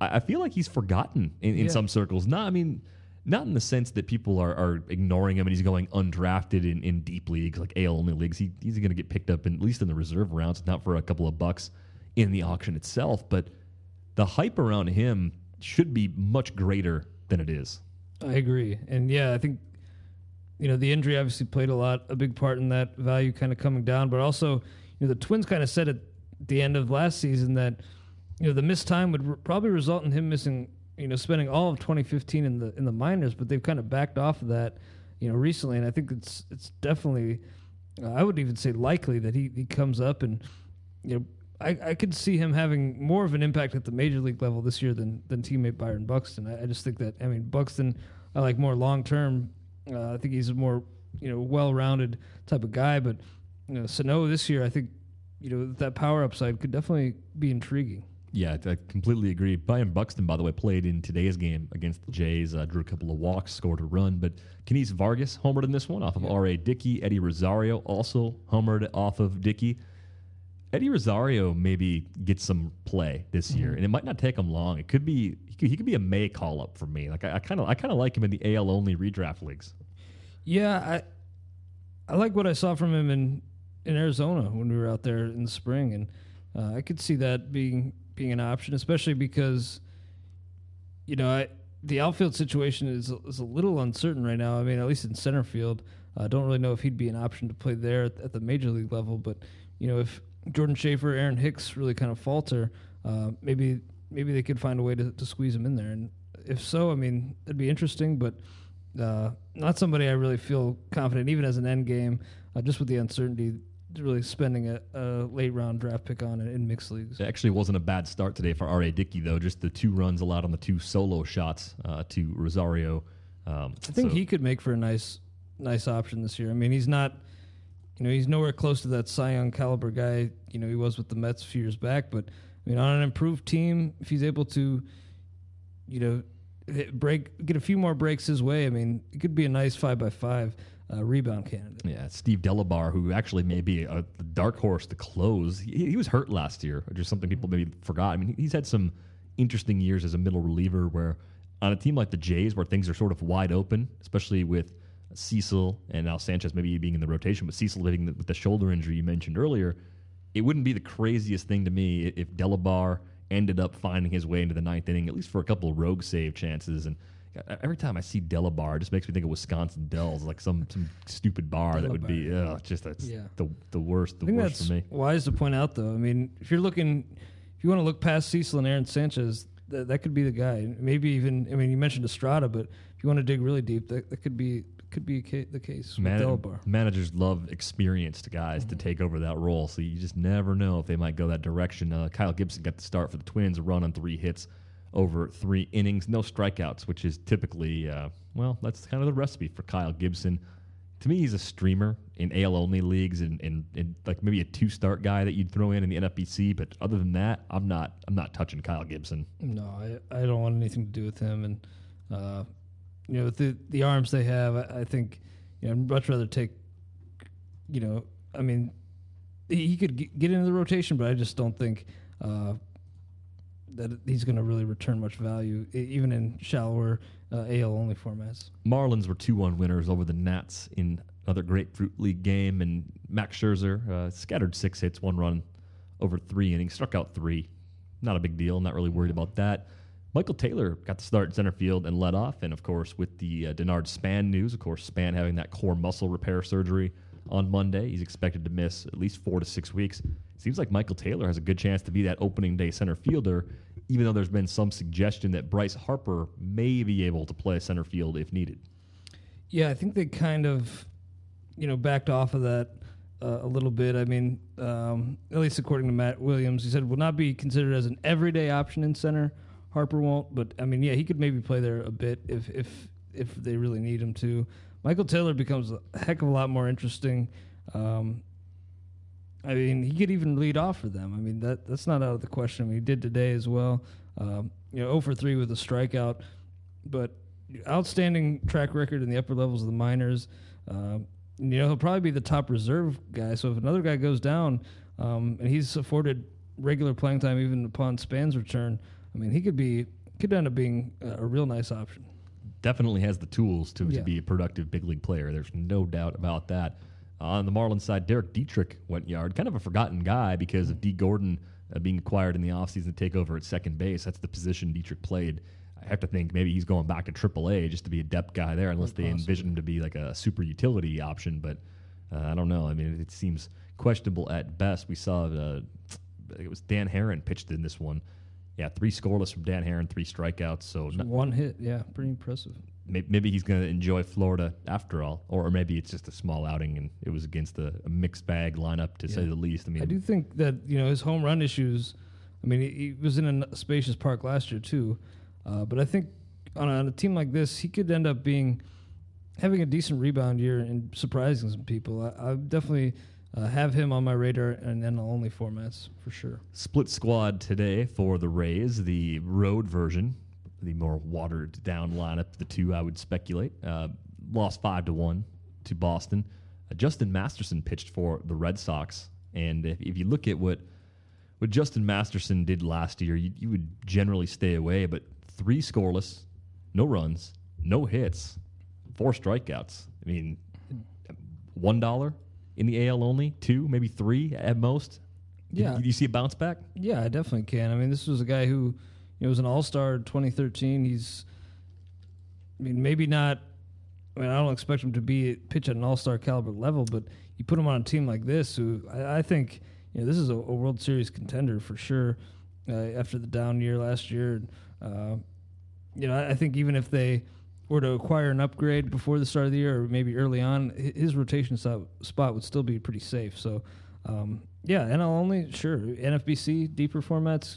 I feel like he's forgotten in some circles. Not in the sense that people are ignoring him and he's going undrafted in deep leagues, like AL-only leagues. He's going to get picked up, at least in the reserve rounds, not for a couple of bucks in the auction itself. But the hype around him should be much greater than it is.
I agree. And, I think, the injury obviously played a big part in that value kind of coming down. But also, the Twins kind of said at the end of last season that, the missed time would probably result in him missing, spending all of 2015 in the minors. But they've kind of backed off of that, recently. And I think it's definitely, I would even say likely that he comes up and, I could see him having more of an impact at the major league level this year than teammate Byron Buxton. I just think that, Buxton, I like more long-term. I think he's a more, well-rounded type of guy. But, Sano this year, I think, that power upside could definitely be intriguing.
Yeah, I completely agree. Byron Buxton, by the way, played in today's game against the Jays, drew a couple of walks, scored a run. But Kenys Vargas homered in this one off of R.A. Dickey. Eddie Rosario also homered off of Dickey. Eddie Rosario maybe gets some play this year, and it might not take him long. It could be he could be a May call up for me. Like I kind of like him in the AL only redraft leagues.
Yeah, I like what I saw from him in Arizona when we were out there in the spring, and I could see that being an option, especially because the outfield situation is a little uncertain right now. At least in center field, I don't really know if he'd be an option to play there at the major league level, but if Jordan Schaefer, Aaron Hicks really kind of falter, maybe they could find a way to squeeze him in there. And if so, it'd be interesting, but not somebody I really feel confident, even as an end game, just with the uncertainty, really spending a late round draft pick on in mixed leagues.
It actually wasn't a bad start today for R.A. Dickey, though. Just the 2 runs allowed on the 2 solo shots to Rosario.
I think he could make for a nice option this year. He's not... he's nowhere close to that Cy Young caliber guy, he was with the Mets a few years back. But, on an improved team, if he's able to, get a few more breaks his way, it could be a nice 5x5 rebound candidate.
Yeah, Steve Delabar, who actually may be a dark horse to close. He was hurt last year, which is something people maybe forgot. He's had some interesting years as a middle reliever where on a team like the Jays where things are sort of wide open, especially with Cecil and now Sanchez maybe being in the rotation, but Cecil living with the shoulder injury you mentioned earlier, it wouldn't be the craziest thing to me if Delabar ended up finding his way into the 9th inning, at least for a couple of rogue save chances. And every time I see Delabar, it just makes me think of Wisconsin Dells, like some stupid bar that would be the worst. The worst for me.
Wise to point out, though. If you want to look past Cecil and Aaron Sanchez, that could be the guy. Maybe even, you mentioned Estrada, but if you want to dig really deep, that could be the case with Delabar.
Managers love experienced guys to take over that role, so you just never know if they might go that direction. Kyle Gibson got the start for the Twins, a run on 3 hits over 3 innings, no strikeouts, which is typically, that's kind of the recipe for Kyle Gibson. To me, he's a streamer in AL-only leagues and like maybe a 2-start guy that you'd throw in the NFBC, but other than that, I'm not touching Kyle Gibson.
No, I don't want anything to do with him, and with the arms they have, I think I'd much rather take. He could get into the rotation, but I just don't think that he's going to really return much value, even in shallower AL-only formats.
Marlins were 2-1 winners over the Nats in another Grapefruit League game, and Max Scherzer scattered 6 hits, 1 run over 3 innings, struck out 3. Not a big deal. Not really worried about that. Michael Taylor got to start in center field and led off, and of course with the Denard Span news, of course Span having that core muscle repair surgery on Monday, he's expected to miss at least 4 to 6 weeks. Seems like Michael Taylor has a good chance to be that opening day center fielder, even though there's been some suggestion that Bryce Harper may be able to play center field if needed.
Yeah, I think they kind of, backed off of that a little bit. At least according to Matt Williams, he said will not be considered as an everyday option in center. Harper won't, but he could maybe play there a bit if they really need him to. Michael Taylor becomes a heck of a lot more interesting. He could even lead off for them. That's not out of the question. He did today as well. 0 for 3 with a strikeout, but outstanding track record in the upper levels of the minors. He'll probably be the top reserve guy. So if another guy goes down, and he's afforded regular playing time even upon Span's return, I mean, he could end up being a real nice option.
Definitely has the tools to
Yeah.
be a productive big league player. There's no doubt about that. On the Marlins side, Derek Dietrich went yard. Kind of a forgotten guy because of D. Gordon being acquired in the offseason to take over at second base. That's the position Dietrich played. I have to think maybe he's going back to AAA just to be a depth guy there, unless they envision him to be like a super utility option. But I don't know. I mean, it seems questionable at best. We saw it was Dan Herron pitched in this one. Yeah, 3 scoreless from Dan Herron, 3 strikeouts. So
One hit, yeah, pretty impressive.
maybe he's going to enjoy Florida after all, or maybe it's just a small outing and it was against a mixed bag lineup to say the least. I mean,
I do think that his home run issues. I mean, he was in a spacious park last year too, but I think on a team like this, he could end up having a decent rebound year and surprising some people. I definitely have him on my radar and NL only formats for sure.
Split squad today for the Rays, the road version, the more watered down lineup. The two I would speculate lost 5-1 to Boston. Justin Masterson pitched for the Red Sox, and if you look at what Justin Masterson did last year, you would generally stay away. But 3 scoreless, no runs, no hits, 4 strikeouts. I mean, $1 in the AL only, 2, maybe 3 at most.
Yeah.
Do you see a bounce back?
Yeah, I definitely can. I mean, this was a guy who was an all-star in 2013. Maybe not. I mean, I don't expect him to pitch at an all-star caliber level, but you put him on a team like this, who I think this is a World Series contender for sure. After the down year last year, I think even if they were to acquire an upgrade before the start of the year, or maybe early on, his rotation spot would still be pretty safe. So, NL only, sure. NFBC, deeper formats,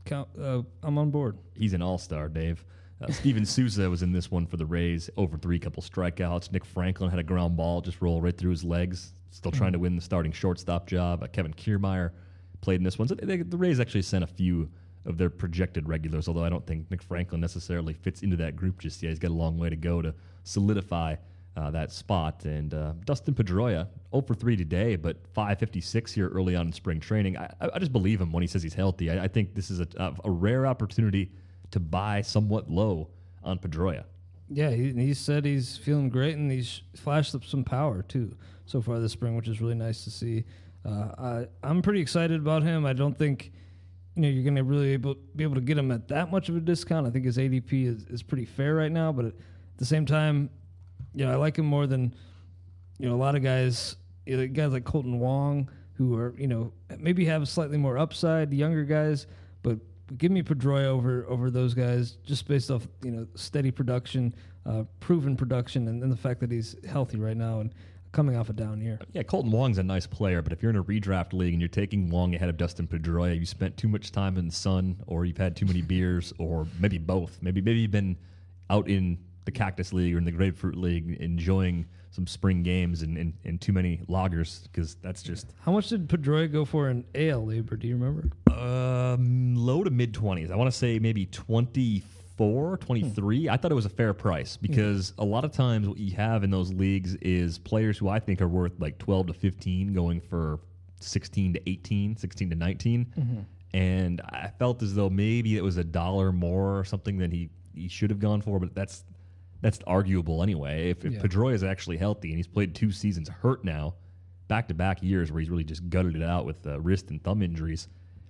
I'm on board.
He's an all-star, Dave. Steven Souza was in this one for the Rays, over 3, couple strikeouts. Nick Franklin had a ground ball just roll right through his legs, still trying to win the starting shortstop job. Kevin Kiermaier played in this one. So the Rays actually sent a few of their projected regulars, although I don't think Nick Franklin necessarily fits into that group just yet. He's got a long way to go to solidify that spot. And Dustin Pedroia, 0 for 3 today, but 556 here early on in spring training. I just believe him when he says he's healthy. I think this is a rare opportunity to buy somewhat low on Pedroia.
Yeah, he said he's feeling great, and he's flashed up some power, too, so far this spring, which is really nice to see. I'm pretty excited about him. I don't think you're going to really be able to get him at that much of a discount. I think his ADP is pretty fair right now, but at the same time, I like him more than a lot of guys. Guys like Colton Wong, who are maybe have slightly more upside, the younger guys, but give me Pedroia over those guys just based off steady production, proven production, and the fact that he's healthy right now and coming off a down year.
Yeah, Colton Wong's a nice player, but if you're in a redraft league and you're taking Wong ahead of Dustin Pedroia, you spent too much time in the sun, or you've had too many beers, or maybe both. Maybe you've been out in the Cactus League or in the Grapefruit League enjoying some spring games and too many lagers, because that's just...
How much did Pedroia go for in AL labor? Do you remember?
Low to mid-20s. I want to say maybe 24, 23. I thought it was a fair price because a lot of times what you have in those leagues is players who I think are worth like 12 to 15 going for 16 to 18, 16 to 19. And I felt as though maybe it was $1 more or something than he should have gone for, but that's arguable anyway. If Pedroia is actually healthy and he's played 2 seasons hurt now, back-to-back years where he's really just gutted it out with wrist and thumb injuries,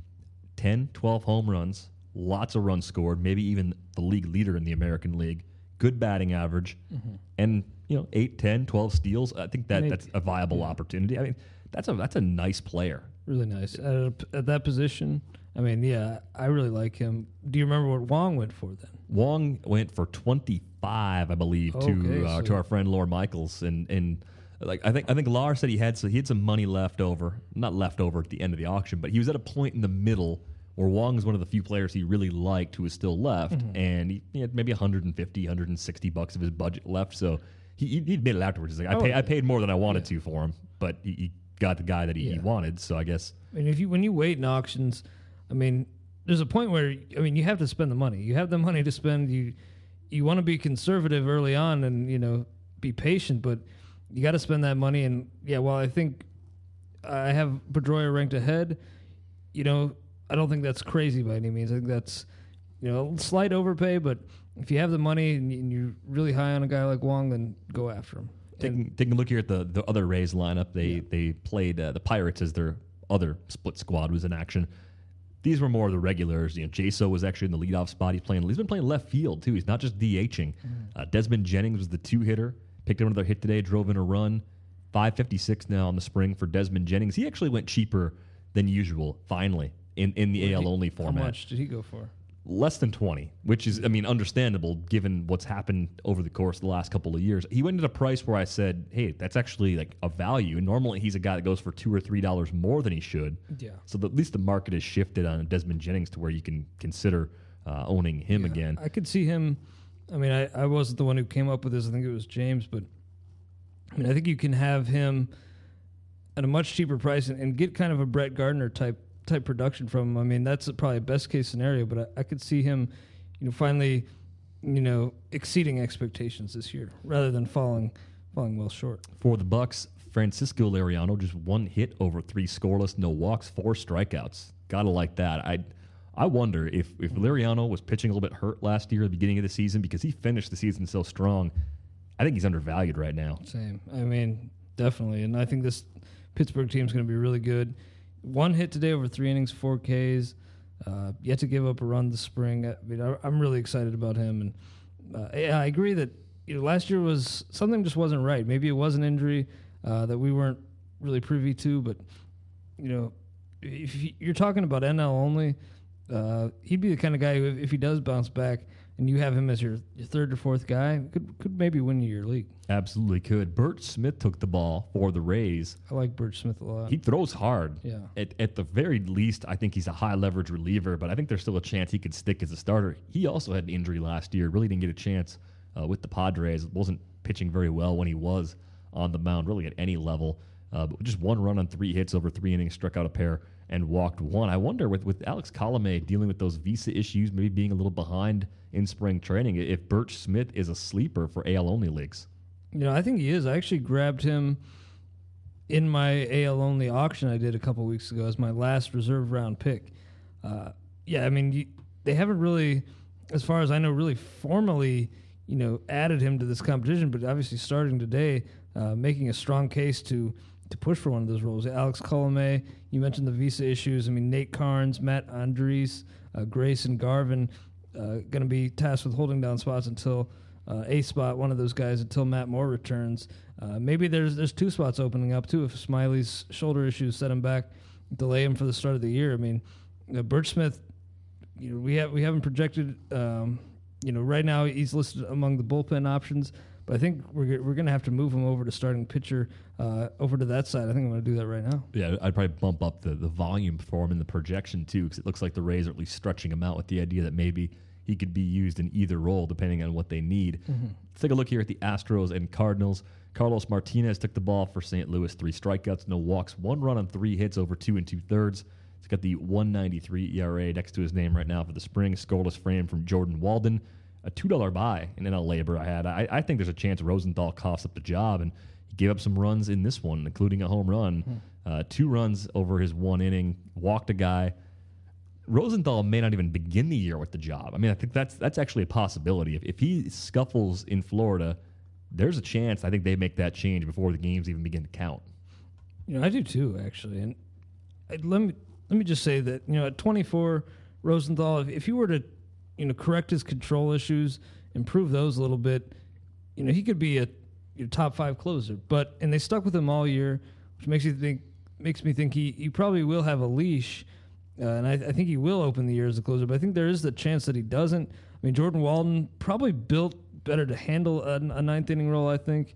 10, 12 home runs, lots of runs scored, maybe even the league leader in the American League, good batting average, and 8, 10, 12 steals. I think that's a viable opportunity. I mean, that's a nice player.
Really nice. At that position, I mean, yeah, I really like him. Do you remember what Wong went for then?
Wong went for 25, I believe, to our friend Laura Michaels, and like I think Laura said he had some money left over, not left over at the end of the auction, but he was at a point in the middle where Wong is one of the few players he really liked who was still left, and he had maybe $150, $160 of his budget left, so he made it afterwards. He's like, I paid more than I wanted to for him, but he got the guy that he wanted, so I guess.
I mean, when you wait in auctions, I mean, there's a point where you have to spend the money. You have the money to spend. You want to be conservative early on and be patient, but you got to spend that money. And while I think I have Pedroia ranked ahead, I don't think that's crazy by any means. I think that's slight overpay, but if you have the money and you're really high on a guy like Wong, then go after him.
Taking a look here at the other Rays lineup, they played the Pirates as their other split squad was in action. These were more of the regulars. Jaso was actually in the leadoff spot. He's been playing left field too. He's not just DHing. Desmond Jennings was the 2-hitter. Picked up another hit today. Drove in a run. $5.56 now on the spring for Desmond Jennings. He actually went cheaper than usual. Finally, in the AL only format.
How much did he go for?
Less than 20, which is, understandable given what's happened over the course of the last couple of years. He went at a price where I said, hey, that's actually like a value. Normally, he's a guy that goes for $2 or $3 more than he should.
Yeah.
So at least the market has shifted on Desmond Jennings to where you can consider owning him again.
I could see him. I wasn't the one who came up with this. I think it was James, but I think you can have him at a much cheaper price and get kind of a Brett Gardner type production from him. That's probably a best case scenario, but I could see him, finally, exceeding expectations this year rather than falling well short.
For the Bucks, Francisco Liriano, just 1 hit over 3 scoreless, no walks, 4 strikeouts. Gotta like that. I wonder if Liriano was pitching a little bit hurt last year at the beginning of the season because he finished the season so strong. I think he's undervalued right now.
Same. Definitely. And I think this Pittsburgh team is going to be really good. 1 hit today over 3 innings, 4 Ks. Yet to give up a run this spring. I'm really excited about him. And I agree that last year was something just wasn't right. Maybe it was an injury that we weren't really privy to. But if you're talking about NL only, he'd be the kind of guy who, if he does bounce back, and you have him as your third or fourth guy, could maybe win you your league.
Absolutely could. Burt Smith took the ball for the Rays.
I like Burt Smith a lot.
He throws hard.
Yeah.
At the very least, I think he's a high leverage reliever, but I think there's still a chance he could stick as a starter. He also had an injury last year. Really didn't get a chance with the Padres. Wasn't pitching very well when he was on the mound, really at any level. But just 1 run on 3 hits over 3 innings, struck out a pair, and walked 1. I wonder, with Alex Colomé dealing with those visa issues, maybe being a little behind in spring training, if Burt Smith is a sleeper for AL-only leagues.
I think he is. I actually grabbed him in my AL-only auction I did a couple weeks ago as my last reserve round pick. They haven't really, as far as I know, really formally, added him to this competition, but obviously starting today, making a strong case to push for one of those roles. Alex Colomé, you mentioned the visa issues. Nate Carnes, Matt Andres, Grayson Garvin, going to be tasked with holding down spots until a spot, one of those guys, until Matt Moore returns. Maybe there's 2 spots opening up too if Smiley's shoulder issues set him back, delay him for the start of the year. Burt Smith, we haven't projected. Right now he's listed among the bullpen options. But I think we're going to have to move him over to starting pitcher over to that side. I think I'm going to do that right now.
Yeah, I'd probably bump up the volume for him in the projection, too, because it looks like the Rays are at least stretching him out with the idea that maybe he could be used in either role depending on what they need. Mm-hmm. Let's take a look here at the Astros and Cardinals. Carlos Martinez took the ball for St. Louis, 3 strikeouts, no walks, 1 run on 3 hits over 2 2/3. He's got the 1.93 ERA next to his name right now for the spring. Scoreless frame from Jordan Walden. A $2 buy in NL Labor I had. I think there's a chance Rosenthal coughs up the job, and he gave up some runs in this one, including a home run. 2 runs over his 1 inning, walked a guy. Rosenthal may not even begin the year with the job. I think that's actually a possibility. If he scuffles in Florida, there's a chance I think they make that change before the games even begin to count.
I do too, actually. And let me just say that at 24, Rosenthal, if you were to correct his control issues, improve those a little bit, he could be a top 5 closer. And they stuck with him all year, which makes me think he probably will have a leash, and I think he will open the year as a closer. But I think there is the chance that he doesn't. Jordan Walden probably built better to handle a 9th inning role. I think.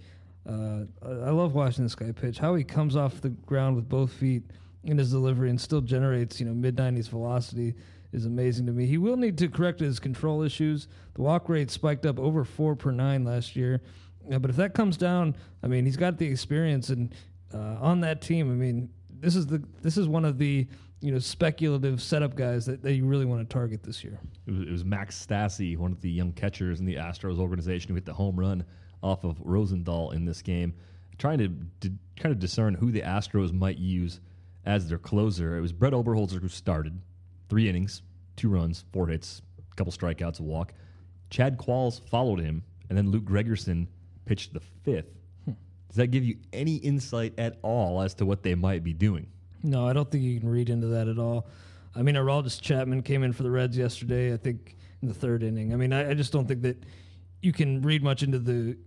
I love watching this guy pitch. How he comes off the ground with both feet in his delivery and still generates mid-90s velocity is amazing to me. He will need to correct his control issues. The walk rate spiked up over 4 per 9 last year. But if that comes down, he's got the experience, and on that team, this is one of the speculative setup guys that you really want to target this year.
It was Max Stassi, one of the young catchers in the Astros organization, who hit the home run off of Rosenthal in this game. Trying to kind of discern who the Astros might use as their closer. It was Brett Oberholzer who started. 3 innings, 2 runs, 4 hits, a couple strikeouts, a walk. Chad Qualls followed him, and then Luke Gregerson pitched the fifth. Does that give you any insight at all as to what they might be doing?
No, I don't think you can read into that at all. I mean, Aroldis Chapman came in for the Reds yesterday, I think, in the third inning. I mean, I just don't think that you can read much into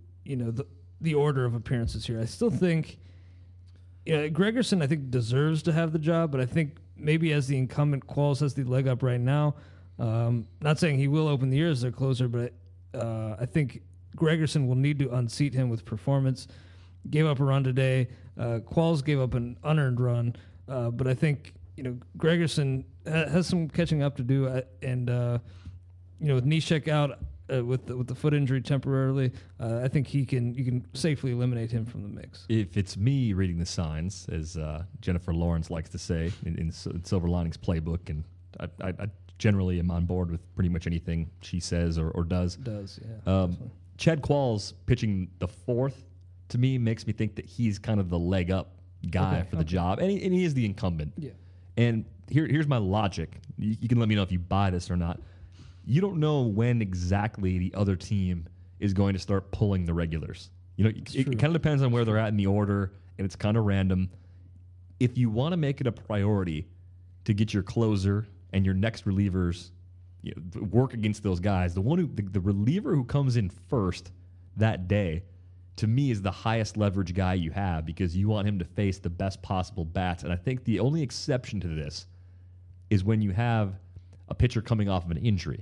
the order of appearances here. I still think Gregerson, I think, deserves to have the job, but I think maybe as the incumbent, Qualls has the leg up right now. Not saying he will open the year as their closer, but I think Gregerson will need to unseat him with performance. Gave up a run today. Qualls gave up an unearned run, but I think Gregerson has some catching up to do, and with Neshek out with the foot injury temporarily, I think you can safely eliminate him from the mix.
If it's me reading the signs, as Jennifer Lawrence likes to say in Silver Linings Playbook, and I generally am on board with pretty much anything she says or does.
Does, yeah.
Chad Qualls pitching the fourth, to me, makes me think that he's kind of the leg up guy for the job, and he is the incumbent.
Yeah.
And here's my logic. You can let me know if you buy this or not. You don't know when exactly the other team is going to start pulling the regulars. It kind of depends on where they're at in the order, and it's kind of random. If you want to make it a priority to get your closer and your next relievers work against those guys, the reliever who comes in first that day, to me, is the highest leverage guy you have, because you want him to face the best possible bats. And I think the only exception to this is when you have a pitcher coming off of an injury.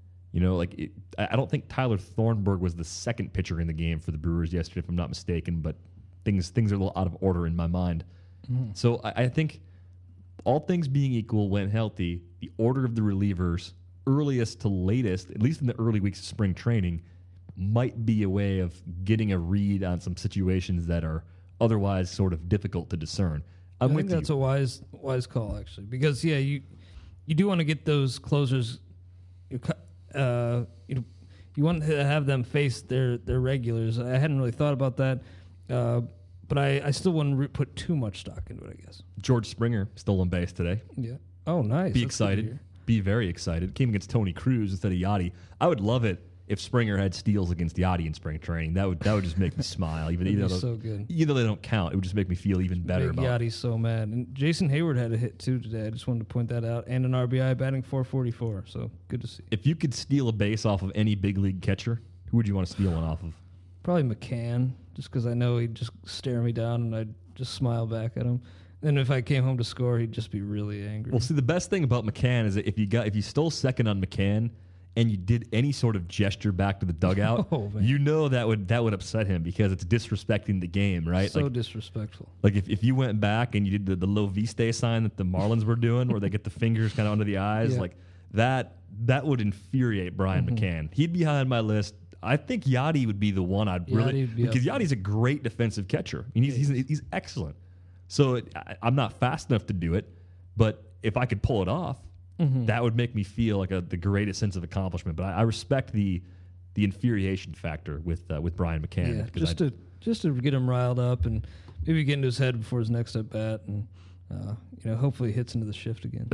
I don't think Tyler Thornburg was the second pitcher in the game for the Brewers yesterday, if I'm not mistaken, but things are a little out of order in my mind. So I think all things being equal, when healthy, the order of the relievers, earliest to latest, at least in the early weeks of spring training, might be a way of getting a read on some situations that are otherwise sort of difficult to discern.
I think that's a wise call, actually, because you do want to get those closers. You want to have them face their regulars. I hadn't really thought about that, but I still wouldn't put too much stock into it, I guess.
George Springer stolen base today.
Yeah. Oh, nice.
Be excited. Be very excited. Came against Tony Cruz instead of Yachty. I would love it if Springer had steals against Yachty in spring training. That would just make me smile. Even though
so good.
Even though they don't count, it would just make me feel even better.
Yachty's so mad. And Jason Hayward had a hit too today. I just wanted to point that out. And an RBI, batting .444. So good to see.
If you could steal a base off of any big league catcher, who would you want to steal one off of?
Probably McCann, just because I know he'd just stare me down and I'd just smile back at him. And if I came home to score, he'd just be really angry.
Well, see, the best thing about McCann is that if you stole second on McCann and you did any sort of gesture back to the dugout, that would upset him, because it's disrespecting the game, right?
So disrespectful.
Like if you went back and you did the low viste sign that the Marlins were doing, where they get the fingers kind of under the eyes, like that would infuriate Brian McCann. He'd be high on my list. I think Yachty would be the one because Yachty's a great defensive catcher. I mean, he's excellent. So I'm not fast enough to do it, but if I could pull it off, that would make me feel like the greatest sense of accomplishment. But I respect the infuriation factor with Brian McCann.
Yeah, just to get him riled up and maybe get into his head before his next at bat, and hopefully he hits into the shift again.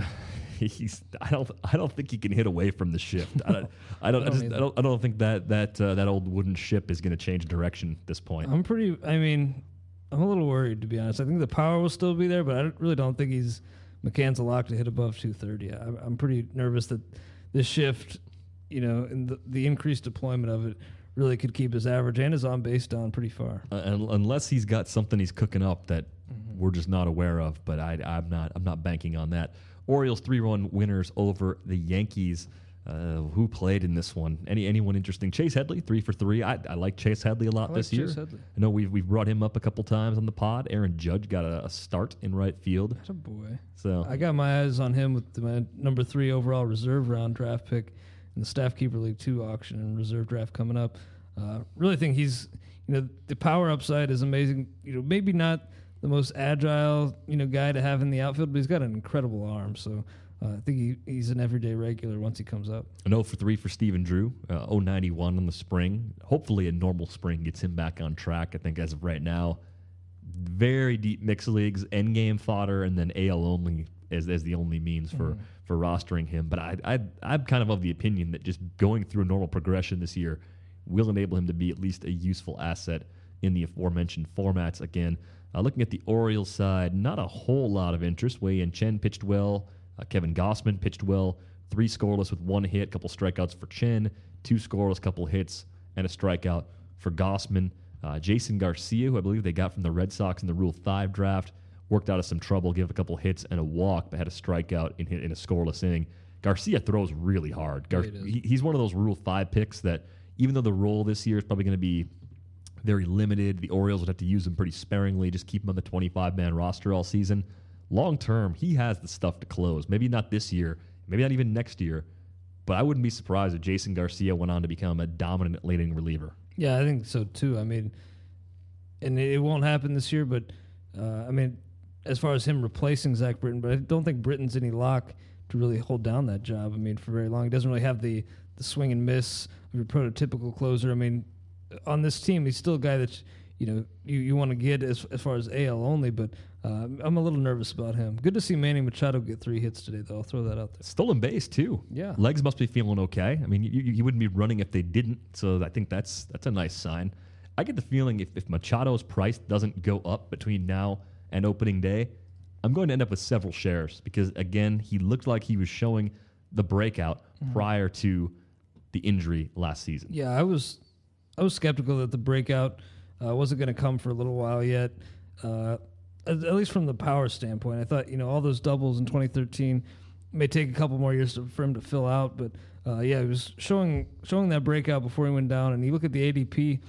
I don't think he can hit away from the shift. I don't think that old wooden ship is going to change direction at this point.
I'm a little worried, to be honest. I think the power will still be there, but I really don't think McCann's a lock to hit above 230. I'm pretty nervous that this shift, and the increased deployment of it really could keep his average and his on base down pretty far.
Unless he's got something he's cooking up that we're just not aware of, but I'm not banking on that. Orioles 3-1 winners over the Yankees. Who played in this one? Anyone interesting? Chase Headley, 3 for 3. I like Chase Headley a lot this year.
Chase Headley.
I know we've brought him up a couple times on the pod. Aaron Judge got a start in right field.
That's a boy.
So
I got my eyes on him with my number 3 overall reserve round draft pick in the Staff Keeper League 2 auction and reserve draft coming up. Really think he's, the power upside is amazing. Maybe not the most agile, guy to have in the outfield, but he's got an incredible arm. So I think he's an everyday regular once he comes up.
An 0 for 3 for Stephen Drew, 0.91 on the spring. Hopefully a normal spring gets him back on track. I think as of right now, very deep mixed leagues, endgame fodder, and then AL only as the only means for rostering him. But I'm kind of the opinion that just going through a normal progression this year will enable him to be at least a useful asset in the aforementioned formats. Again, looking at the Orioles side, not a whole lot of interest. Wei-Yin Chen pitched well. Kevin Gossman pitched well. 3 scoreless with 1 hit, couple strikeouts for Chen. 2 scoreless, couple hits, and a strikeout for Gossman. Jason Garcia, who I believe they got from the Red Sox in the Rule 5 draft, worked out of some trouble, gave a couple hits and a walk, but had a strikeout in a scoreless inning. Garcia throws really hard. He's one of those Rule 5 picks that, even though the role this year is probably going to be very limited, the Orioles would have to use him pretty sparingly, just keep him on the 25-man roster all season. Long term, he has the stuff to close. Maybe not this year, maybe not even next year, but I wouldn't be surprised if Jason Garcia went on to become a dominant late-inning reliever.
Yeah, I think so too. I mean, and it won't happen this year, but I mean, as far as him replacing Zach Britton, but I don't think Britton's any lock to really hold down that job. I mean, for very long. He doesn't really have the swing and miss of your prototypical closer. I mean, on this team, he's still a guy that you want to get as far as AL only, but I'm a little nervous about him. Good to see Manny Machado get 3 hits today, though. I'll throw that out there.
Stolen base, too.
Yeah.
Legs must be feeling okay. I mean, you wouldn't be running if they didn't, so I think that's a nice sign. I get the feeling if Machado's price doesn't go up between now and opening day, I'm going to end up with several shares because, again, he looked like he was showing the breakout prior to the injury last season.
Yeah, I was skeptical that the breakout wasn't going to come for a little while yet. At least from the power standpoint, I thought all those doubles in 2013 may take a couple more years for him to fill out. But he was showing that breakout before he went down. And you look at the ADP,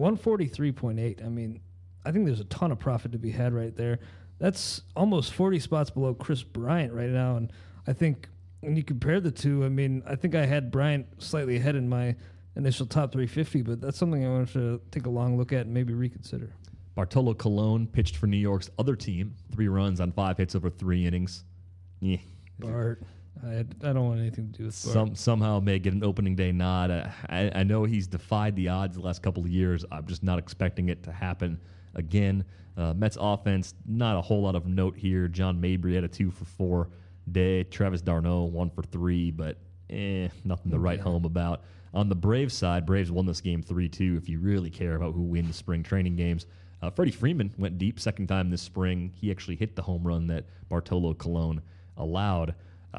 143.8. I mean, I think there's a ton of profit to be had right there. That's almost 40 spots below Chris Bryant right now. And I think when you compare the two, I mean, I think I had Bryant slightly ahead in my initial top 350, but that's something I want to take a long look at and maybe reconsider.
Bartolo Colon pitched for New York's other team, 3 runs on 5 hits over 3 innings. Yeah.
Bart. I don't want anything to do with Bart.
Somehow may get an opening day nod. I know he's defied the odds the last couple of years. I'm just not expecting it to happen again. Mets offense, not a whole lot of note here. John Mabry had a 2-for-4 day. Travis d'Arnaud 1-for-3, but nothing to write home about. On the Braves side, Braves won this game 3-2 if you really care about who wins spring training games. Freddie Freeman went deep second time this spring. He actually hit the home run that Bartolo Colon allowed.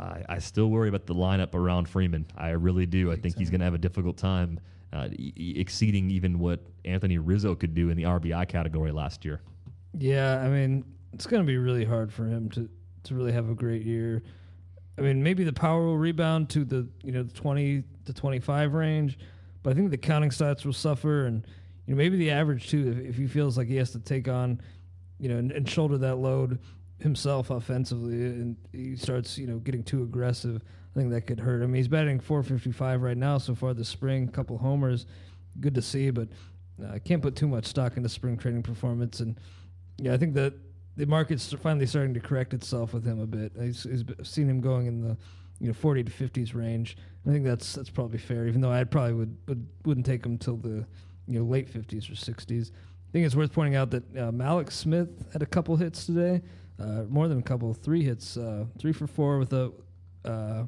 I still worry about the lineup around Freeman. I really do. I think he's going to have a difficult time exceeding even what Anthony Rizzo could do in the RBI category last year.
Yeah, I mean, it's going to be really hard for him to really have a great year. I mean, maybe the power will rebound to the 20 to 25 range, but I think the counting stats will suffer, and maybe the average too. If he feels like he has to take on, and shoulder that load himself offensively, and he starts getting too aggressive, I think that could hurt. I mean, he's batting .455 right now so far this spring. A couple homers, good to see, but I can't put too much stock into spring training performance. And I think that the market's finally starting to correct itself with him a bit. I've seen him going in the 40 to 50s range. I think that's probably fair, even though I probably wouldn't take him till the late 50s or 60s. I think it's worth pointing out that Malik Smith had a couple hits today, more than a couple, 3 hits, 3 for 4 with a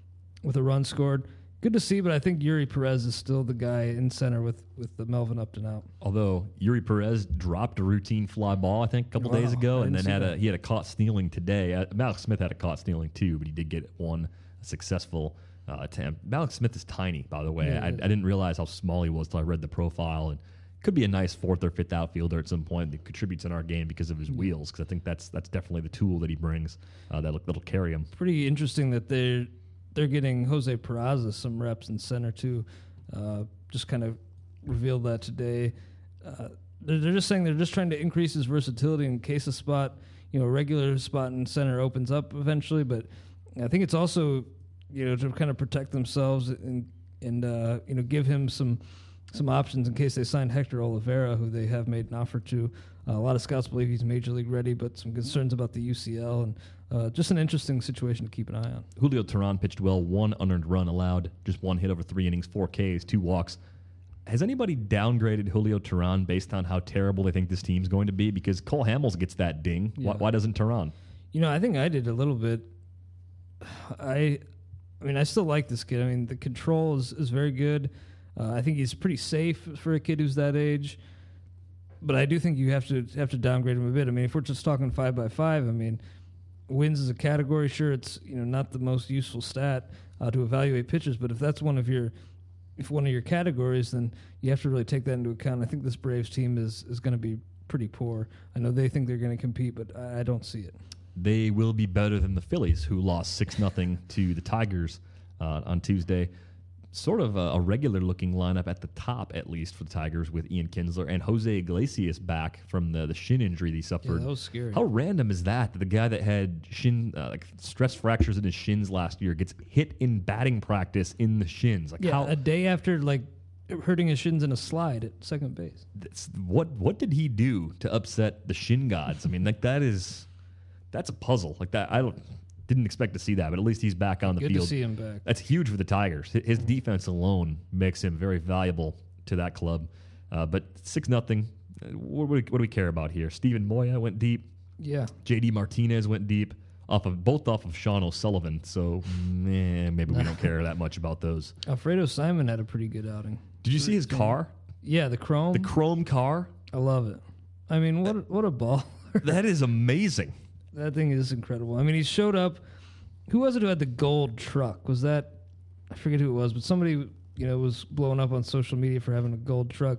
run scored. Good to see, but I think Yuri Perez is still the guy in center with the Melvin Upton out.
Although Yuri Perez dropped a routine fly ball, I think, a couple days ago, and then he had a caught stealing today. Malik Smith had a caught stealing too, but he did get one successful attempt. Malik Smith is tiny, by the way. Yeah, I didn't realize how small he was until I read the profile, and could be a nice 4th or 5th outfielder at some point that contributes in our game because of his wheels, because I think that's definitely the tool that he brings that'll carry him.
Pretty interesting that they're getting Jose Peraza some reps in center too. Just kind of revealed that today. They're just saying they're just trying to increase his versatility in case a spot, a regular spot in center opens up eventually. But I think it's also, to kind of protect themselves and give him some options in case they sign Hector Oliveira, who they have made an offer to. A lot of scouts believe he's major league ready, but some concerns about the UCL, and just an interesting situation to keep an eye on.
Julio Teheran pitched well, 1 unearned run allowed, just 1 hit over 3 innings, 4 Ks, 2 walks. Has anybody downgraded Julio Teheran based on how terrible they think this team's going to be? Because Cole Hamels gets that ding.
Yeah.
Why doesn't Teheran?
I think I did a little bit. I mean, I still like this kid. I mean, the control is very good. I think he's pretty safe for a kid who's that age. But I do think you have to downgrade him a bit. I mean, if we're just talking 5x5, I mean, wins as a category, sure, it's not the most useful stat to evaluate pitchers. But if that's one of your categories, then you have to really take that into account. I think this Braves team is going to be pretty poor. I know they think they're going to compete, but I don't see it.
They will be better than the Phillies, who lost 6-0 to the Tigers on Tuesday. Sort of a regular-looking lineup at the top, at least, for the Tigers, with Ian Kinsler and Jose Iglesias back from the shin injury he suffered.
Yeah, that was scary.
How random is that the guy that had shin stress fractures in his shins last year gets hit in batting practice in the shins?
A day after hurting his shins in a slide at second base.
What did he do to upset the shin gods? I mean, that's a puzzle. I didn't expect to see that, but at least he's back on the field.
Good to see him back.
That's huge for the Tigers. His defense alone makes him very valuable to that club. But 6-0, what do we care about here? Steven Moya went deep.
Yeah.
JD Martinez went deep, both off of Sean O'Sullivan. So maybe we don't care that much about those.
Alfredo Simon had a pretty good outing.
Did you see his car?
Yeah, the Chrome.
The Chrome car?
I love it. I mean, what a ball.
That is amazing.
That thing is incredible. I mean, he showed up. Who was it who had the gold truck? Was that, I forget who it was, but somebody was blowing up on social media for having a gold truck.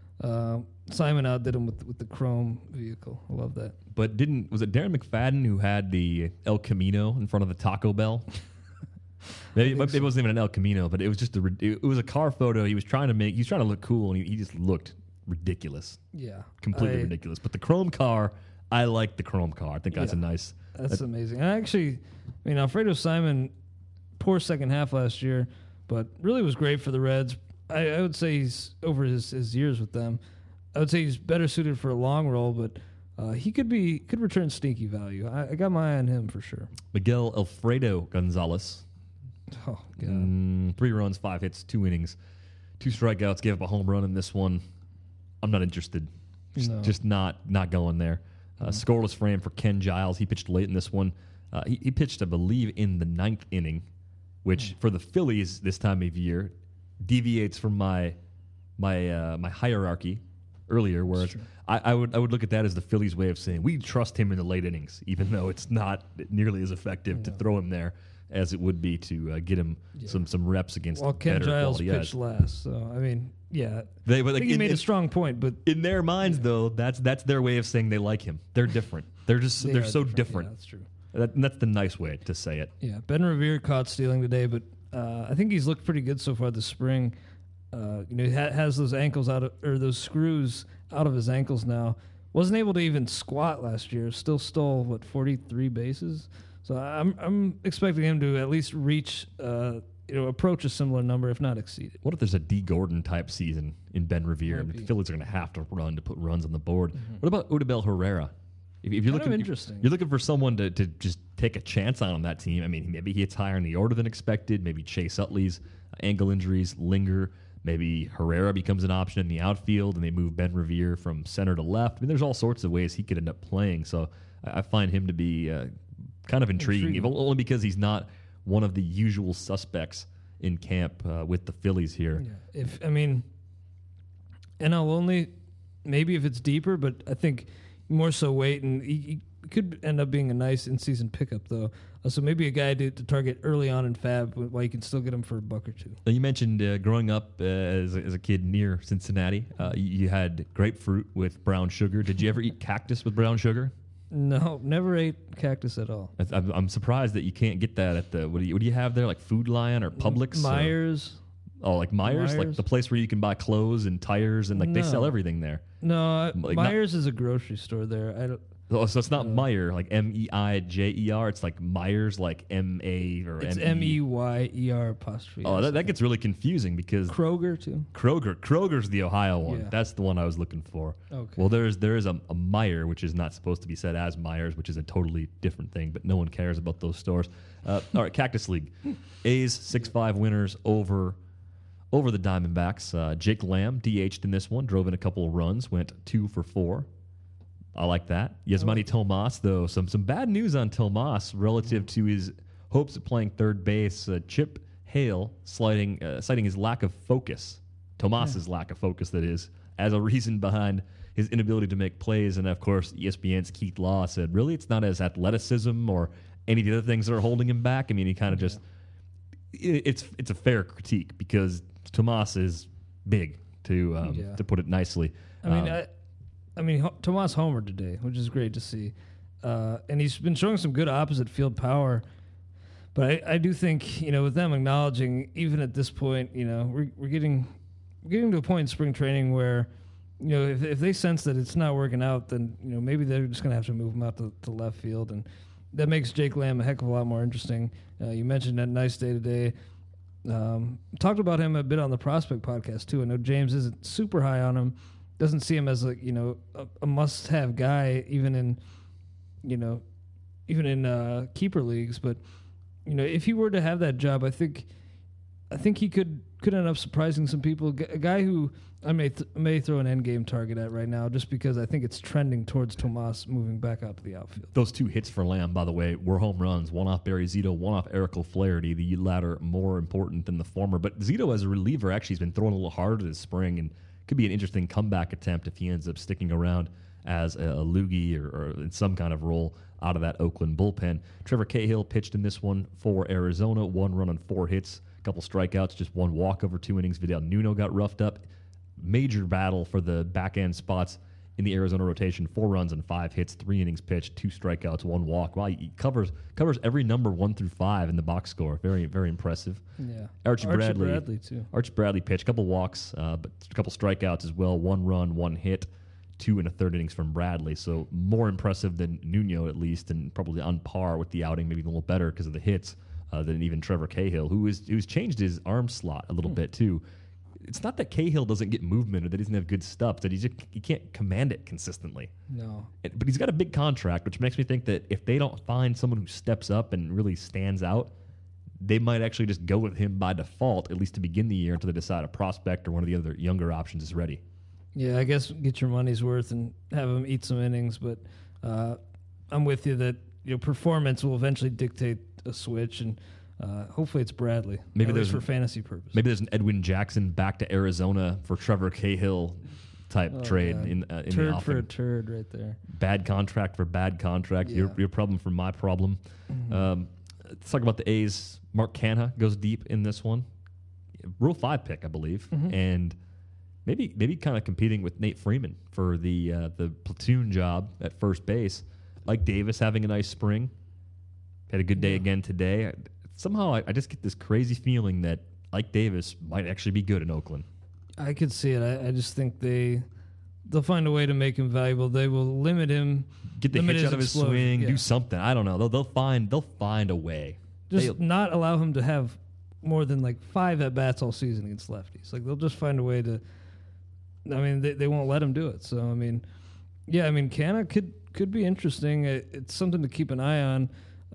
Simon outdid him with the Chrome vehicle. I love that.
But was it Darren McFadden who had the El Camino in front of the Taco Bell? Maybe it wasn't even an El Camino, but it was just it was a car photo he was trying to look cool, and he just looked ridiculous.
Yeah,
completely ridiculous. But the Chrome car, I like the Chrome car. I think that's a nice.
That's amazing. Alfredo Simon, poor second half last year, but really was great for the Reds. I would say he's over his years with them. I would say he's better suited for a long role, but he could return sneaky value. I got my eye on him for sure.
Miguel Alfredo Gonzalez.
Oh, God.
3 runs, 5 hits, 2 innings, 2 strikeouts, gave up a home run in this one. I'm not interested. Just not going there. Scoreless frame for Ken Giles. He pitched late in this one. He pitched, I believe, in the 9th inning, which for the Phillies this time of year deviates from my hierarchy earlier, where I would look at that as the Phillies' way of saying we trust him in the late innings, even though it's not nearly as effective to throw him there as it would be to get him some reps against.
Well, Ken Giles pitched last, so I mean, yeah, I think he made a strong point, but
in their minds, though, that's their way of saying they like him. They're different. They're so different.
Yeah, that's true.
That's the nice way to say it.
Yeah, Ben Revere caught stealing today, but I think he's looked pretty good so far this spring. He has those ankles those screws out of his ankles now. Wasn't able to even squat last year. Still stole 43 bases. So I'm expecting him to at least reach, approach a similar number, if not exceed it.
What if there's a D. Gordon type season in Ben Revere? The Phillies are going to have to run to put runs on the board. Mm-hmm. What about Odubel Herrera? If you're looking, you're looking for someone to just take a chance on that team. I mean, maybe he hits higher in the order than expected. Maybe Chase Utley's ankle injuries linger. Maybe Herrera becomes an option in the outfield, and they move Ben Revere from center to left. I mean, there's all sorts of ways he could end up playing. So I find him to be kind of intriguing, only because he's not one of the usual suspects in camp with the Phillies here.
Yeah. NL only, maybe if it's deeper, but I think more so wait, and he could end up being a nice in-season pickup, though. So maybe a guy to target early on in Fab while you can still get him for $1 or $2.
Now you mentioned growing up as a kid near Cincinnati. You had grapefruit with brown sugar. Did you ever eat cactus with brown sugar?
No, never ate cactus at all.
I'm surprised that you can't get that at the what do you have there, like Food Lion or Publix?
Myers.
Like Myers, like the place where you can buy clothes and tires and they sell everything there.
No, Myers is a grocery store there.
So it's not Meyer, like Meijer. It's like Myers, like M-A or
it's M-E-Y-E-R apostrophe.
Oh, that gets really confusing because
Kroger too.
Kroger's the Ohio one.
Yeah.
That's the one I was looking for.
Okay.
Well, there is a Meyer, which is not supposed to be said as Myers, which is a totally different thing. But no one cares about those stores. All right, Cactus League, A's 6-5 winners over the Diamondbacks. Jake Lamb DH'd in this one, drove in a couple of runs, went 2 for 4. I like that. Yasmani Tomas, though, some bad news on Tomas relative to his hopes of playing third base. Chip Hale citing his lack of focus, Tomas's lack of focus, that is, as a reason behind his inability to make plays. And, of course, ESPN's Keith Law said, really, it's not his athleticism or any of the other things that are holding him back. I mean, he kind of just – it's a fair critique because Tomas is big, to put it nicely.
I mean, Tomas homered today, which is great to see. And he's been showing some good opposite field power. But I do think, with them acknowledging, even at this point, we're getting to a point in spring training where, if they sense that it's not working out, then, maybe they're just going to have to move him out to left field. And that makes Jake Lamb a heck of a lot more interesting. You mentioned that nice day today. Talked about him a bit on the Prospect podcast, too. I know James isn't super high on him. Doesn't see him as a must-have guy, even in keeper leagues. But if he were to have that job, I think he could end up surprising some people. A guy who I may throw an end game target at right now, just because I think it's trending towards Tomas moving back out to the outfield.
Those 2 hits for Lamb, by the way, were home runs. One off Barry Zito, one off Eric O'Flaherty. The latter more important than the former. But Zito, as a reliever, actually has been throwing a little harder this spring, and could be an interesting comeback attempt if he ends up sticking around as a loogie or in some kind of role out of that Oakland bullpen. Trevor Cahill pitched in this one for Arizona, 1 run on 4 hits, a couple strikeouts, just 1 walk over 2 innings. Vidal Nuno got roughed up. Major battle for the back end spots in the Arizona rotation. 4 runs and 5 hits, 3 innings pitched, 2 strikeouts, 1 walk. Wow, he covers every number 1 through 5 in the box score. Very, very impressive.
Yeah,
Archie
Bradley too.
Archie Bradley pitched a couple walks, but a couple strikeouts as well. 1 run, 1 hit, 2 1/3 innings from Bradley. So more impressive than Nuno at least, and probably on par with the outing, maybe a little better because of the hits than even Trevor Cahill, who's changed his arm slot a little bit too. It's not that Cahill doesn't get movement or that he doesn't have good stuff, that he can't command it consistently.
No.
But he's got a big contract, which makes me think that if they don't find someone who steps up and really stands out, they might actually just go with him by default, at least to begin the year, until they decide a prospect or one of the other younger options is ready.
Yeah, I guess get your money's worth and have him eat some innings, but I'm with you that performance will eventually dictate a switch, and hopefully it's Bradley. Maybe there's for fantasy purposes.
Maybe there's an Edwin Jackson back to Arizona for Trevor Cahill type trade in the offing.
For a turd right there.
Bad contract for bad contract.
Yeah.
Your problem for my problem. Mm-hmm. Let's talk about the A's. Mark Canha goes deep in this one. Rule 5 pick, I believe, and maybe kind of competing with Nate Freeman for the platoon job at first base. Like Davis having a nice spring. Had a good day again today. Somehow I just get this crazy feeling that Ike Davis might actually be good in Oakland.
I could see it. I just think they'll find a way to make him valuable. They will limit him,
get the hitch out of his swing, do something. I don't know. They'll find a way.
Just not allow him to have more than like 5 at bats all season against lefties. Like they'll just find a way to. I mean, they won't let him do it. So I mean, Canha could be interesting. It's something to keep an eye on.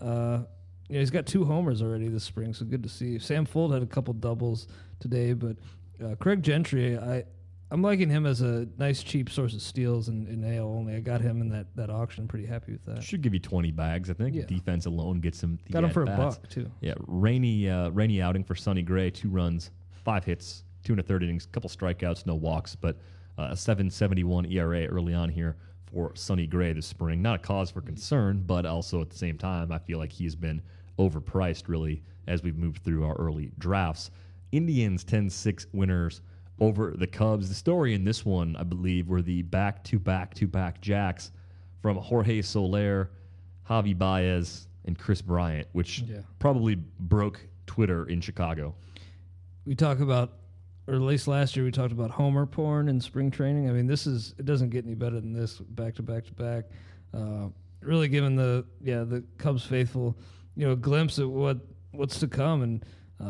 He's got 2 homers already this spring, so good to see. Sam Fuld had a couple doubles today, but Craig Gentry, I'm liking him as a nice, cheap source of steals in AL only. I got him in that auction. Pretty happy with that.
Should give you 20 bags, I think. Yeah. Defense alone gets him.
Got him for $1 too.
Yeah, rainy outing for Sonny Gray. 2 runs, 5 hits, 2 1/3 innings, couple strikeouts, no walks, but a 7.71 ERA early on here for Sonny Gray this spring. Not a cause for concern, but also at the same time, I feel like he's been overpriced really as we've moved through our early drafts. Indians 10-6 winners over the Cubs. The story in this one, I believe, were the back-to-back jacks from Jorge Soler, Javi Baez, and Chris Bryant, which probably broke Twitter in Chicago.
We talk about, or at least last year, we talked about homer porn in spring training. I mean, it doesn't get any better than this, back-to-back-to-back. Really giving the Cubs faithful, a glimpse at what's to come, and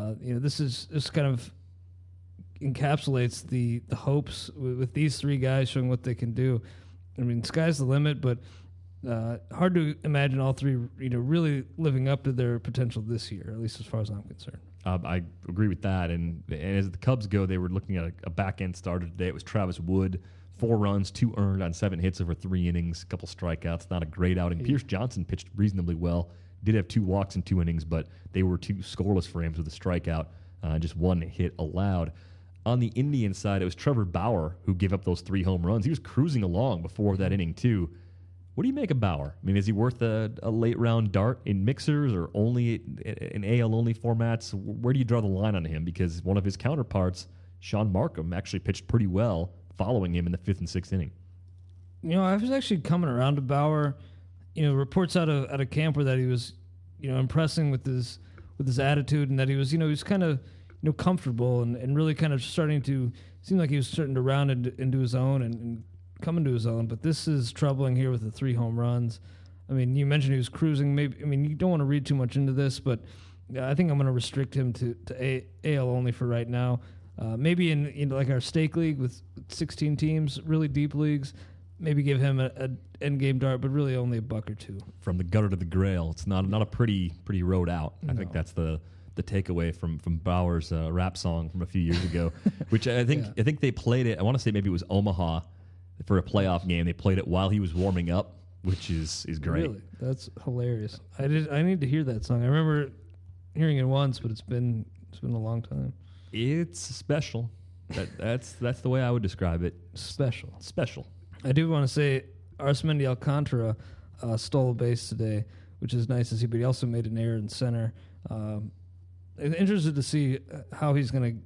this kind of encapsulates the hopes with these 3 guys showing what they can do. I mean, sky's the limit, but hard to imagine all 3 really living up to their potential this year, at least as far as I'm concerned.
I agree with that, and as the Cubs go, they were looking at a back end starter today. It was Travis Wood 4 runs, 2 earned on 7 hits over 3 innings, a couple strikeouts. Not a great outing. Pierce Johnson pitched reasonably well. Did have 2 walks in 2 innings, but they were 2 scoreless frames with a strikeout, just 1 hit allowed. On the Indian side, it was Trevor Bauer who gave up those 3 home runs. He was cruising along before that inning, too. What do you make of Bauer? I mean, is he worth a late round dart in mixers or only in AL-only formats? Where do you draw the line on him? Because one of his counterparts, Sean Markham, actually pitched pretty well following him in the 5th and 6th inning.
I was actually coming around to Bauer. Reports out of camp were that he was, impressing with his attitude, and that he was kind of, comfortable and really kind of starting to seem like he was starting to round into his own and come into his own. But this is troubling here with the 3 home runs. I mean, you mentioned he was cruising. Maybe, you don't want to read too much into this, but I think I'm going to restrict him to AL only for right now. Maybe in like our stake league with 16 teams, really deep leagues, maybe give him an end game dart, but really only a buck or 2.
From the gutter to the grail, it's not a pretty road out.
No.
I think that's the takeaway from Bauer's rap song from a few years ago, which I think they played it. I want to say maybe it was Omaha for a playoff game. They played it while he was warming up, which is great.
Really, that's hilarious. I need to hear that song. I remember hearing it once, but it's been a long time.
It's special. That's the way I would describe it.
Special.
Special.
I do want to say Arsmendi Alcantara stole a base today, which is nice to see, but he also made an error in center. Interested to see where he's going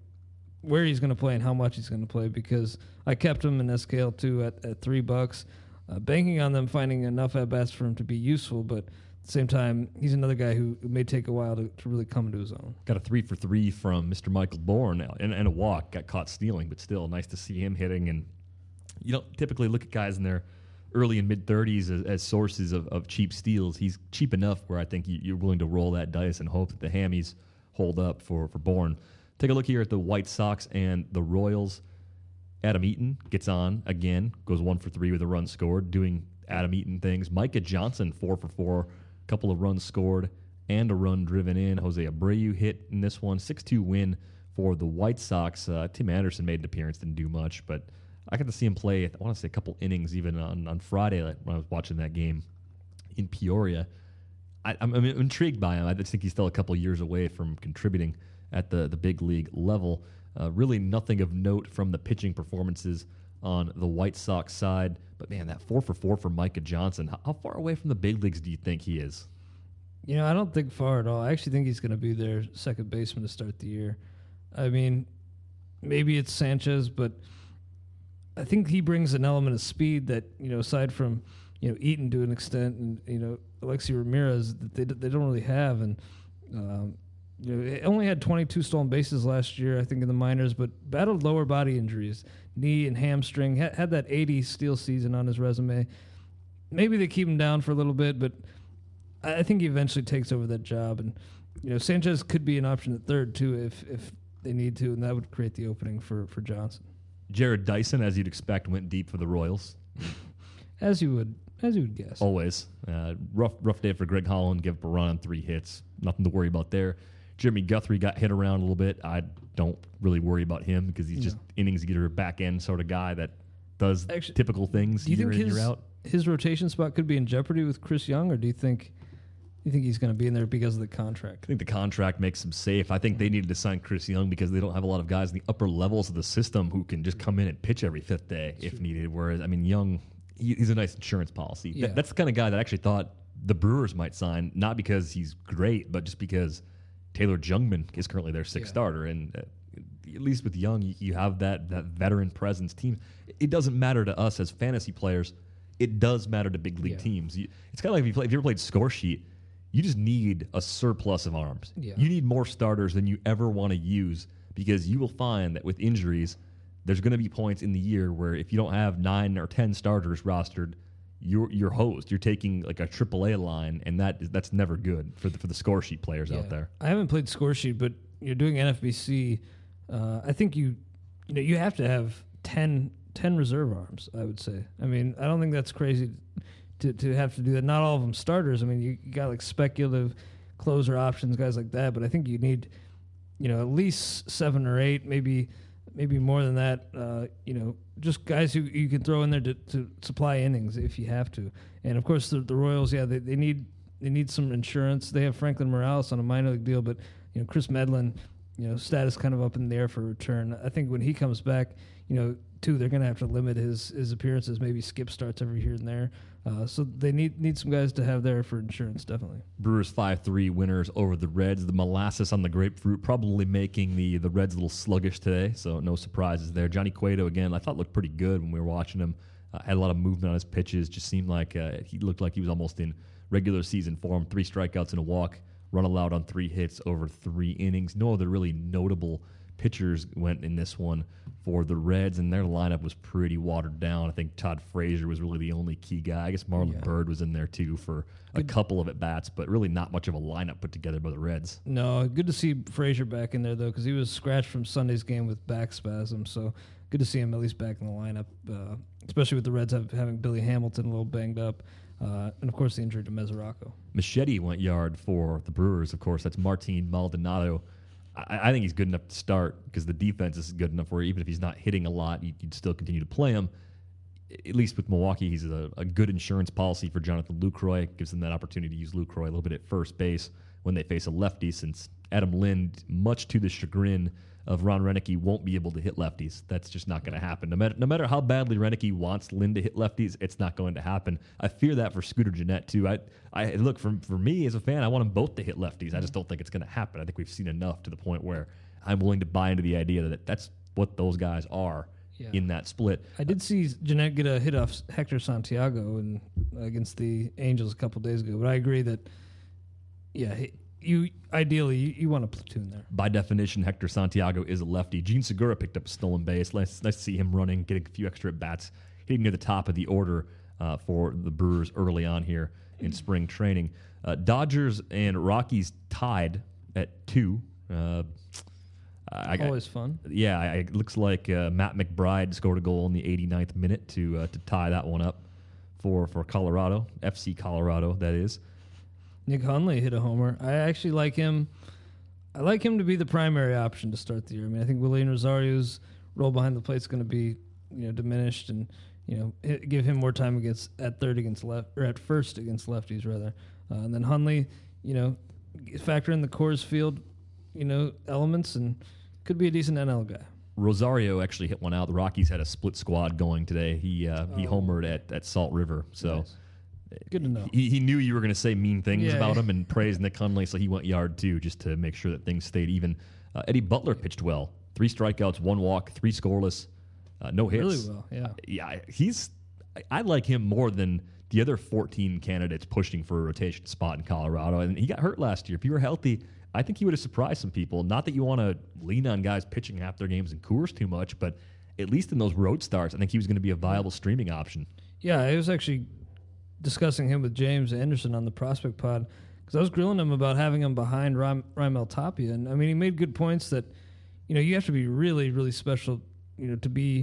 to play and how much he's going to play, because I kept him in SKL too at $3, banking on them finding enough at bats for him to be useful, but at the same time, he's another guy who may take a while to really come into his own.
Got a 3 for 3 from Mr. Michael Bourne and a walk. Got caught stealing, but still nice to see him hitting. And you don't typically look at guys in their early and mid-30s as sources of cheap steals. He's cheap enough where I think you're willing to roll that dice and hope that the hammies hold up for Bourne. Take a look here at the White Sox and the Royals. Adam Eaton gets on again, goes 1 for 3 with a run scored, doing Adam Eaton things. Micah Johnson, 4 for 4, a couple of runs scored and a run driven in. Jose Abreu hit in this one, 6-2 win for the White Sox. Tim Anderson made an appearance, didn't do much, but I got to see him play, I want to say a couple innings even on Friday when I was watching that game in Peoria. I'm intrigued by him. I just think he's still a couple years away from contributing at the big league level. Really nothing of note from the pitching performances on the White Sox side. But, man, that 4 for 4 for Micah Johnson, how far away from the big leagues do you think he is?
I don't think far at all. I actually think he's going to be their second baseman to start the year. I mean, maybe it's Sanchez, but I think he brings an element of speed that, aside from, Eaton to an extent and, Alexi Ramirez, that they don't really have. And, it only had 22 stolen bases last year, I think, in the minors, but battled lower body injuries, knee and hamstring, had that 80 steal season on his resume. Maybe they keep him down for a little bit, but I think he eventually takes over that job. And, Sanchez could be an option at third, too, if they need to, and that would create the opening for Johnson.
Jared Dyson, as you'd expect, went deep for the Royals.
As you would guess.
Always. Rough day for Greg Holland. Give up a run on 3 hits. Nothing to worry about there. Jeremy Guthrie got hit around a little bit. I don't really worry about him because he's just innings getter, back end sort of guy that does typical things year in, year out.
His rotation spot could be in jeopardy with Chris Young, or do you think he's going to be in there because of the contract?
I think the contract makes him safe. I think they needed to sign Chris Young because they don't have a lot of guys in the upper levels of the system who can just come in and pitch every 5th day if needed. Whereas, Young, he's a nice insurance policy. Yeah. That's the kind of guy that I actually thought the Brewers might sign, not because he's great, but just because Taylor Jungmann is currently their 6th starter. And at least with Young, you have that veteran presence team. It doesn't matter to us as fantasy players. It does matter to big league teams. It's kind of like if you ever played Score Sheet, you just need a surplus of arms. Yeah. You need more starters than you ever want to use, because you will find that with injuries, there's going to be points in the year where if you don't have 9 or 10 starters rostered, you're hosed. You're taking like a AAA line, and that's never good for the Score Sheet players out there.
I haven't played Score Sheet, but you're doing NFBC. I think you have to have 10 reserve arms, I would say. I don't think that's crazy to have to do that. Not all of them starters. You got like speculative closer options, guys like that, but I think you need, at least 7 or 8, maybe maybe more than that. Just guys who you can throw in there to supply innings if you have to. And of course, the Royals, they need some insurance. They have Franklin Morales on a minor league deal, but Chris Medlin, status kind of up in the air for return. I think when he comes back, too, they're going to have to limit his appearances, maybe skip starts every here and there. So they need some guys to have there for insurance, definitely.
Brewers 5-3 winners over the Reds. The molasses on the grapefruit probably making the Reds a little sluggish today, so no surprises there. Johnny Cueto, again, I thought looked pretty good when we were watching him. Had a lot of movement on his pitches. Just seemed like he looked like he was almost in regular season form. 3 strikeouts and a walk. Run allowed on 3 hits over 3 innings. No other really notable pitchers went in this one for the Reds, and their lineup was pretty watered down. I think Todd Frazier was really the only key guy. I guess Marlon Byrd was in there too for a couple of at-bats, but really not much of a lineup put together by the Reds.
No, good to see Frazier back in there, though, because he was scratched from Sunday's game with back spasm, so good to see him at least back in the lineup, especially with the Reds having Billy Hamilton a little banged up. And, of course, the injury to Mesoraco.
Machete went yard for the Brewers, of course. That's Martin Maldonado. I think he's good enough to start because the defense is good enough where even if he's not hitting a lot, you'd still continue to play him. At least with Milwaukee, he's a good insurance policy for Jonathan Lucroy. Gives them that opportunity to use Lucroy a little bit at first base when they face a lefty, since Adam Lind, much to the chagrin of Ron Renicky, won't be able to hit lefties. That's just not going to happen. No matter how badly Renicky wants Lind to hit lefties, it's not going to happen. I fear that for Scooter Gennett, too. I look, for me as a fan, I want them both to hit lefties. I just don't think it's going to happen. I think we've seen enough to the point where I'm willing to buy into the idea that that's what those guys are in that split.
I did see Gennett get a hit off Hector Santiago against the Angels a couple days ago, but I agree that, you want a platoon there.
By definition, Hector Santiago is a lefty. Gene Segura picked up a stolen base. Nice to see him running, getting a few extra at-bats, hitting near the top of the order for the Brewers early on here in spring training. Dodgers and Rockies tied at 2.
Always fun.
Yeah, it looks like Matt McBride scored a goal in the 89th minute to tie that one up for Colorado, FC Colorado, that is.
Nick Hundley hit a homer. I actually like him. I like him to be the primary option to start the year. I mean, I think Willian Rosario's role behind the plate is going to be, diminished, and give him more time at first against lefties rather. And then Hundley, factor in the Coors Field, elements, and could be a decent NL guy.
Rosario actually hit one out. The Rockies had a split squad going today. He homered at Salt River, so.
Nice. Good to know.
He knew you were going to say mean things about him and praise Nick Hundley, so he went yard too, just to make sure that things stayed even. Eddie Butler pitched well. 3 strikeouts, 1 walk, 3 scoreless, no hits.
Really well, yeah.
Yeah, I like him more than the other 14 candidates pushing for a rotation spot in Colorado. And he got hurt last year. If he were healthy, I think he would have surprised some people. Not that you want to lean on guys pitching half their games in Coors too much, but at least in those road starts, I think he was going to be a viable streaming option.
Yeah, I was actually discussing him with James Anderson on the Prospect Pod because I was grilling him about having him behind Raimel Tapia, and I mean he made good points that you have to be really, really special to be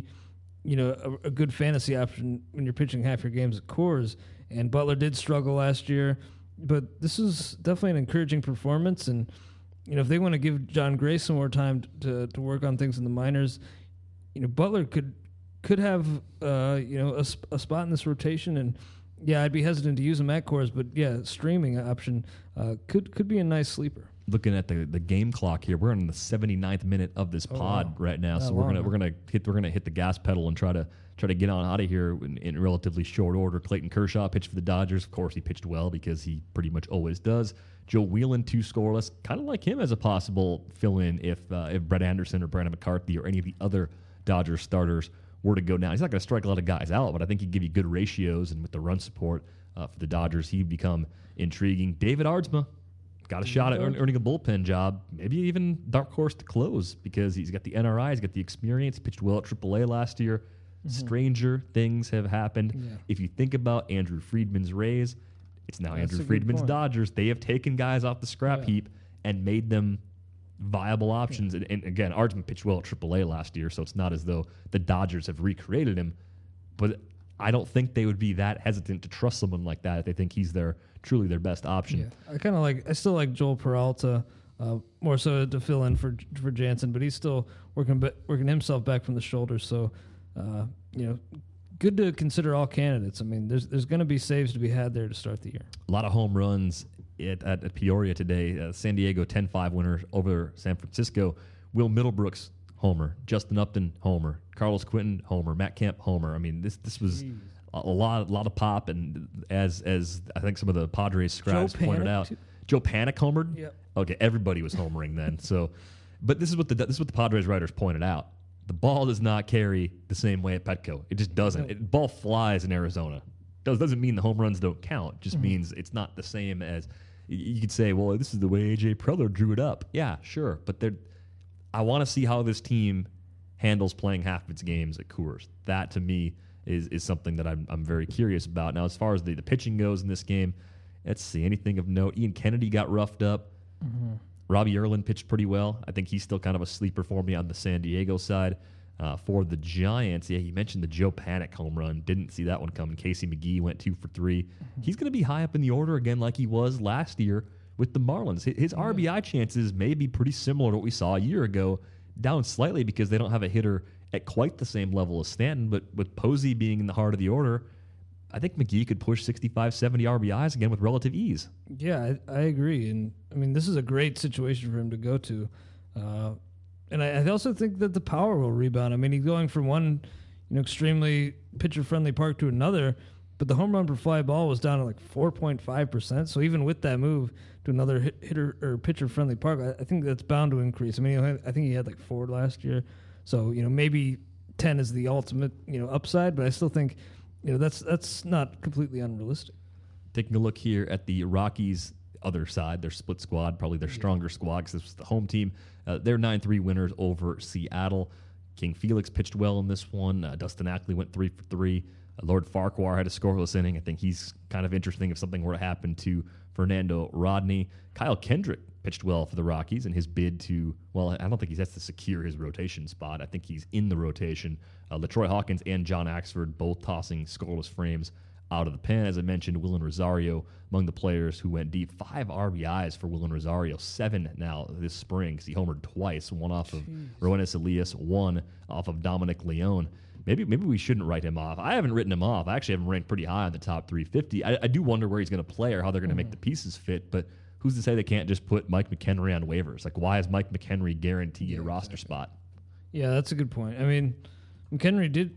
a good fantasy option when you're pitching half your games at Coors. And Butler did struggle last year, but this is definitely an encouraging performance. And if they want to give John Gray some more time to work on things in the minors, Butler could have a spot in this rotation. And yeah, I'd be hesitant to use him at Coors, but yeah, streaming option could be a nice sleeper.
Looking at the game clock here, we're in the 79th minute of this pod right now, so we're gonna hit the gas pedal and try to get on out of here in relatively short order. Clayton Kershaw pitched for the Dodgers. Of course, he pitched well because he pretty much always does. Joe Whelan, 2 scoreless. Kind of like him as a possible fill-in if Brett Anderson or Brandon McCarthy or any of the other Dodgers starters were to go down. He's not going to strike a lot of guys out, but I think he'd give you good ratios, and with the run support for the Dodgers, he'd become intriguing. David Aardsma got a shot at earning a bullpen job, maybe even dark horse to close because he's got the NRI, he's got the experience, he pitched well at AAA last year. Stranger things have happened. Yeah. If you think about Andrew Friedman's Rays, it's now Andrew Friedman's Dodgers. They have taken guys off the scrap heap and made them viable options. Yeah. And again, Aardsma pitched well at AAA last year, so it's not as though the Dodgers have recreated him. But I don't think they would be that hesitant to trust someone like that if they think he's truly their best option.
Yeah. I still like Joel Peralta more so to fill in for Jansen, but he's still working himself back from the shoulder. So, good to consider all candidates. I mean, there's going to be saves to be had there to start the year.
A lot of home runs at Peoria today. San Diego 10-5 winner over San Francisco. Will Middlebrooks homer, Justin Upton homer, Carlos Quinton homer, Matt Kemp homer. I mean, this was a lot of pop, and as I think some of the Padres scribes pointed out, Joe Panik homered.
Yep.
Okay, everybody was homering then. So, but this is what the Padres writers pointed out. The ball does not carry the same way at Petco. It just doesn't. The ball flies in Arizona. Doesn't mean the home runs don't count. It just means it's not the same as you could say. Well, this is the way AJ Preller drew it up. Yeah, sure, but I want to see how this team handles playing half of its games at Coors. That to me is something that I'm very curious about. Now, as far as the pitching goes in this game, let's see anything of note. Ian Kennedy got roughed up. Robbie Erlin pitched pretty well. I think he's still kind of a sleeper for me on the San Diego side. For the Giants, you mentioned the Joe Panik home run. Didn't see that one coming. Casey McGee went 2 for 3. He's going to be high up in the order again like he was last year with the Marlins. His RBI chances may be pretty similar to what we saw a year ago, down slightly because they don't have a hitter at quite the same level as Stanton, but with Posey being in the heart of the order, I think McGee could push 65, 70 RBIs again with relative ease.
Yeah, I agree. And, I mean, this is a great situation for him to go to. And I also think that the power will rebound. I mean, he's going from one extremely pitcher-friendly park to another, but the home run per fly ball was down to like 4.5%. So even with that move to another hitter or pitcher-friendly park, I think that's bound to increase. I mean, I think he had like 4 last year. So, maybe 10 is the ultimate, upside, but I still think – that's not completely unrealistic.
Taking a look here at the Rockies' other side, their split squad, probably their stronger squad because this was the home team. They're 9-3 winners over Seattle. King Felix pitched well in this one. Dustin Ackley went 3 for 3. Lord Farquhar had a scoreless inning. I think he's kind of interesting if something were to happen to Fernando Rodney. Kyle Kendrick pitched well for the Rockies in his bid to, well, I don't think he has to secure his rotation spot. I think he's in the rotation. LaTroy Hawkins and John Axford both tossing scoreless frames out of the pen. As I mentioned, Willen Rosario among the players who went deep. 5 RBIs for Willen Rosario, 7 now this spring because he homered twice, one off of Roenis Elias, 1 off of Dominic Leone. Maybe we shouldn't write him off. I haven't written him off. I actually have him ranked pretty high on the top 350. I do wonder where he's going to play or how they're going to make the pieces fit, but who's to say they can't just put Mike McHenry on waivers? Like, why is Mike McHenry guaranteed a roster spot?
Yeah, that's a good point. I mean, McHenry did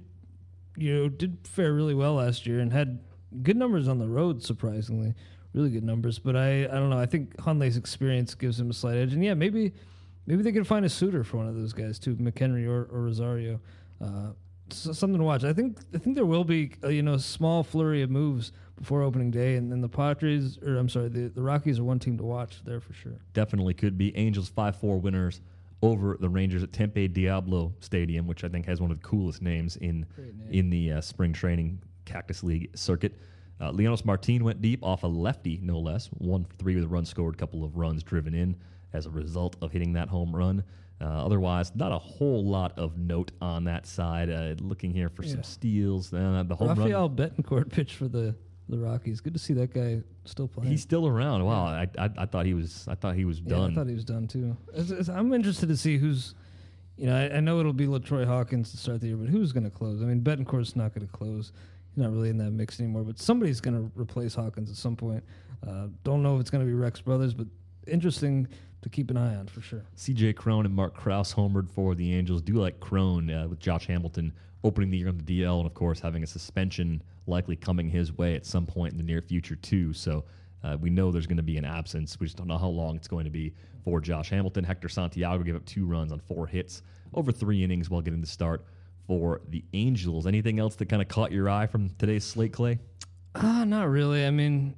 fare really well last year and had good numbers on the road, surprisingly. Really good numbers. But I don't know. I think Hunley's experience gives him a slight edge. And, yeah, maybe they can find a suitor for one of those guys, too, McHenry or Rosario. Something to watch. I think there will be a small flurry of moves before opening day, and then the Rockies are one team to watch there for sure.
Definitely could be. Angels 5-4 winners over the Rangers at Tempe Diablo Stadium, which I think has one of the coolest names in the spring training Cactus League circuit. Leonis Martin went deep off a lefty, no less. 1 for 3 with a run scored, a couple of runs driven in as a result of hitting that home run. Otherwise, not a whole lot of note on that side. Looking here for some steals. The home
Rafael
run.
Betancourt pitched for the Rockies. Good to see that guy still playing.
He's still around. Wow, I thought he was done.
I thought he was done too. I'm interested to see who's. I know it'll be LaTroy Hawkins to start the year, but who's going to close? I mean, Betancourt's not going to close. He's not really in that mix anymore. But somebody's going to replace Hawkins at some point. Don't know if it's going to be Rex Brothers, but interesting to keep an eye on for sure.
C.J. Cron and Mark Krause homered for the Angels. Do like Cron with Josh Hamilton opening the year on the DL and, of course, having a suspension likely coming his way at some point in the near future, too. So we know there's going to be an absence. We just don't know how long it's going to be for Josh Hamilton. Hector Santiago gave up 2 runs on 4 hits over 3 innings while getting the start for the Angels. Anything else that kind of caught your eye from today's slate, Clay?
Not really. I mean,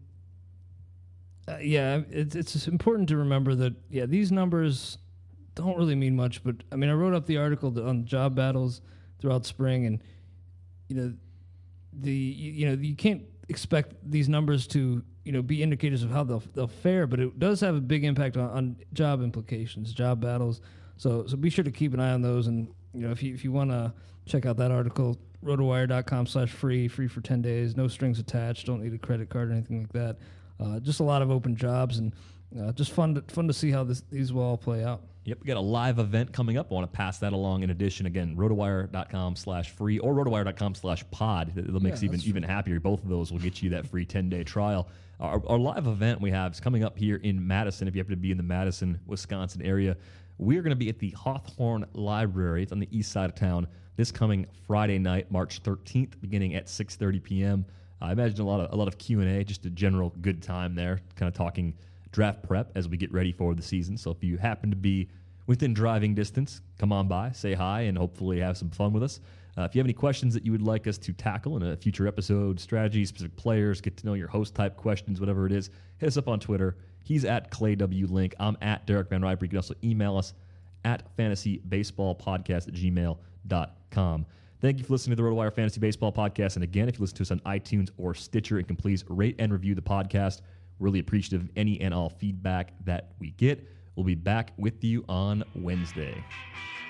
it's important to remember that, these numbers don't really mean much. But, I mean, I wrote up the article on job battles throughout spring, and, you can't expect these numbers to, be indicators of how they'll fare, but it does have a big impact on job implications, job battles. So be sure to keep an eye on those. And, if you want to check out that article, rotowire.com/free for 10 days, no strings attached, don't need a credit card or anything like that. Just a lot of open jobs. And, just fun to see how these will all play out.
Yep, we got a live event coming up. I want to pass that along. In addition, again, rotowire.com/free or rotowire.com/pod. It'll make us even happier. Both of those will get you that free 10-day trial. Our live event we have is coming up here in Madison. If you happen to be in the Madison, Wisconsin area, we're going to be at the Hawthorne Library. It's on the east side of town this coming Friday night, March 13th, beginning at 6:30 p.m. I imagine a lot of Q&A, just a general good time there, kind of talking draft prep as we get ready for the season. So if you happen to be within driving distance, come on by, say hi, and hopefully have some fun with us. If you have any questions that you would like us to tackle in a future episode, strategy, specific players, get to know your host type questions, whatever it is, hit us up on Twitter. He's at ClayWLink. I'm at Derek Van Riper. You can also email us at fantasybaseballpodcast@gmail.com. Thank you for listening to the RotoWire Fantasy Baseball Podcast. And again, if you listen to us on iTunes or Stitcher, and can please rate and review the podcast. Really appreciative of any and all feedback that we get. We'll be back with you on Wednesday.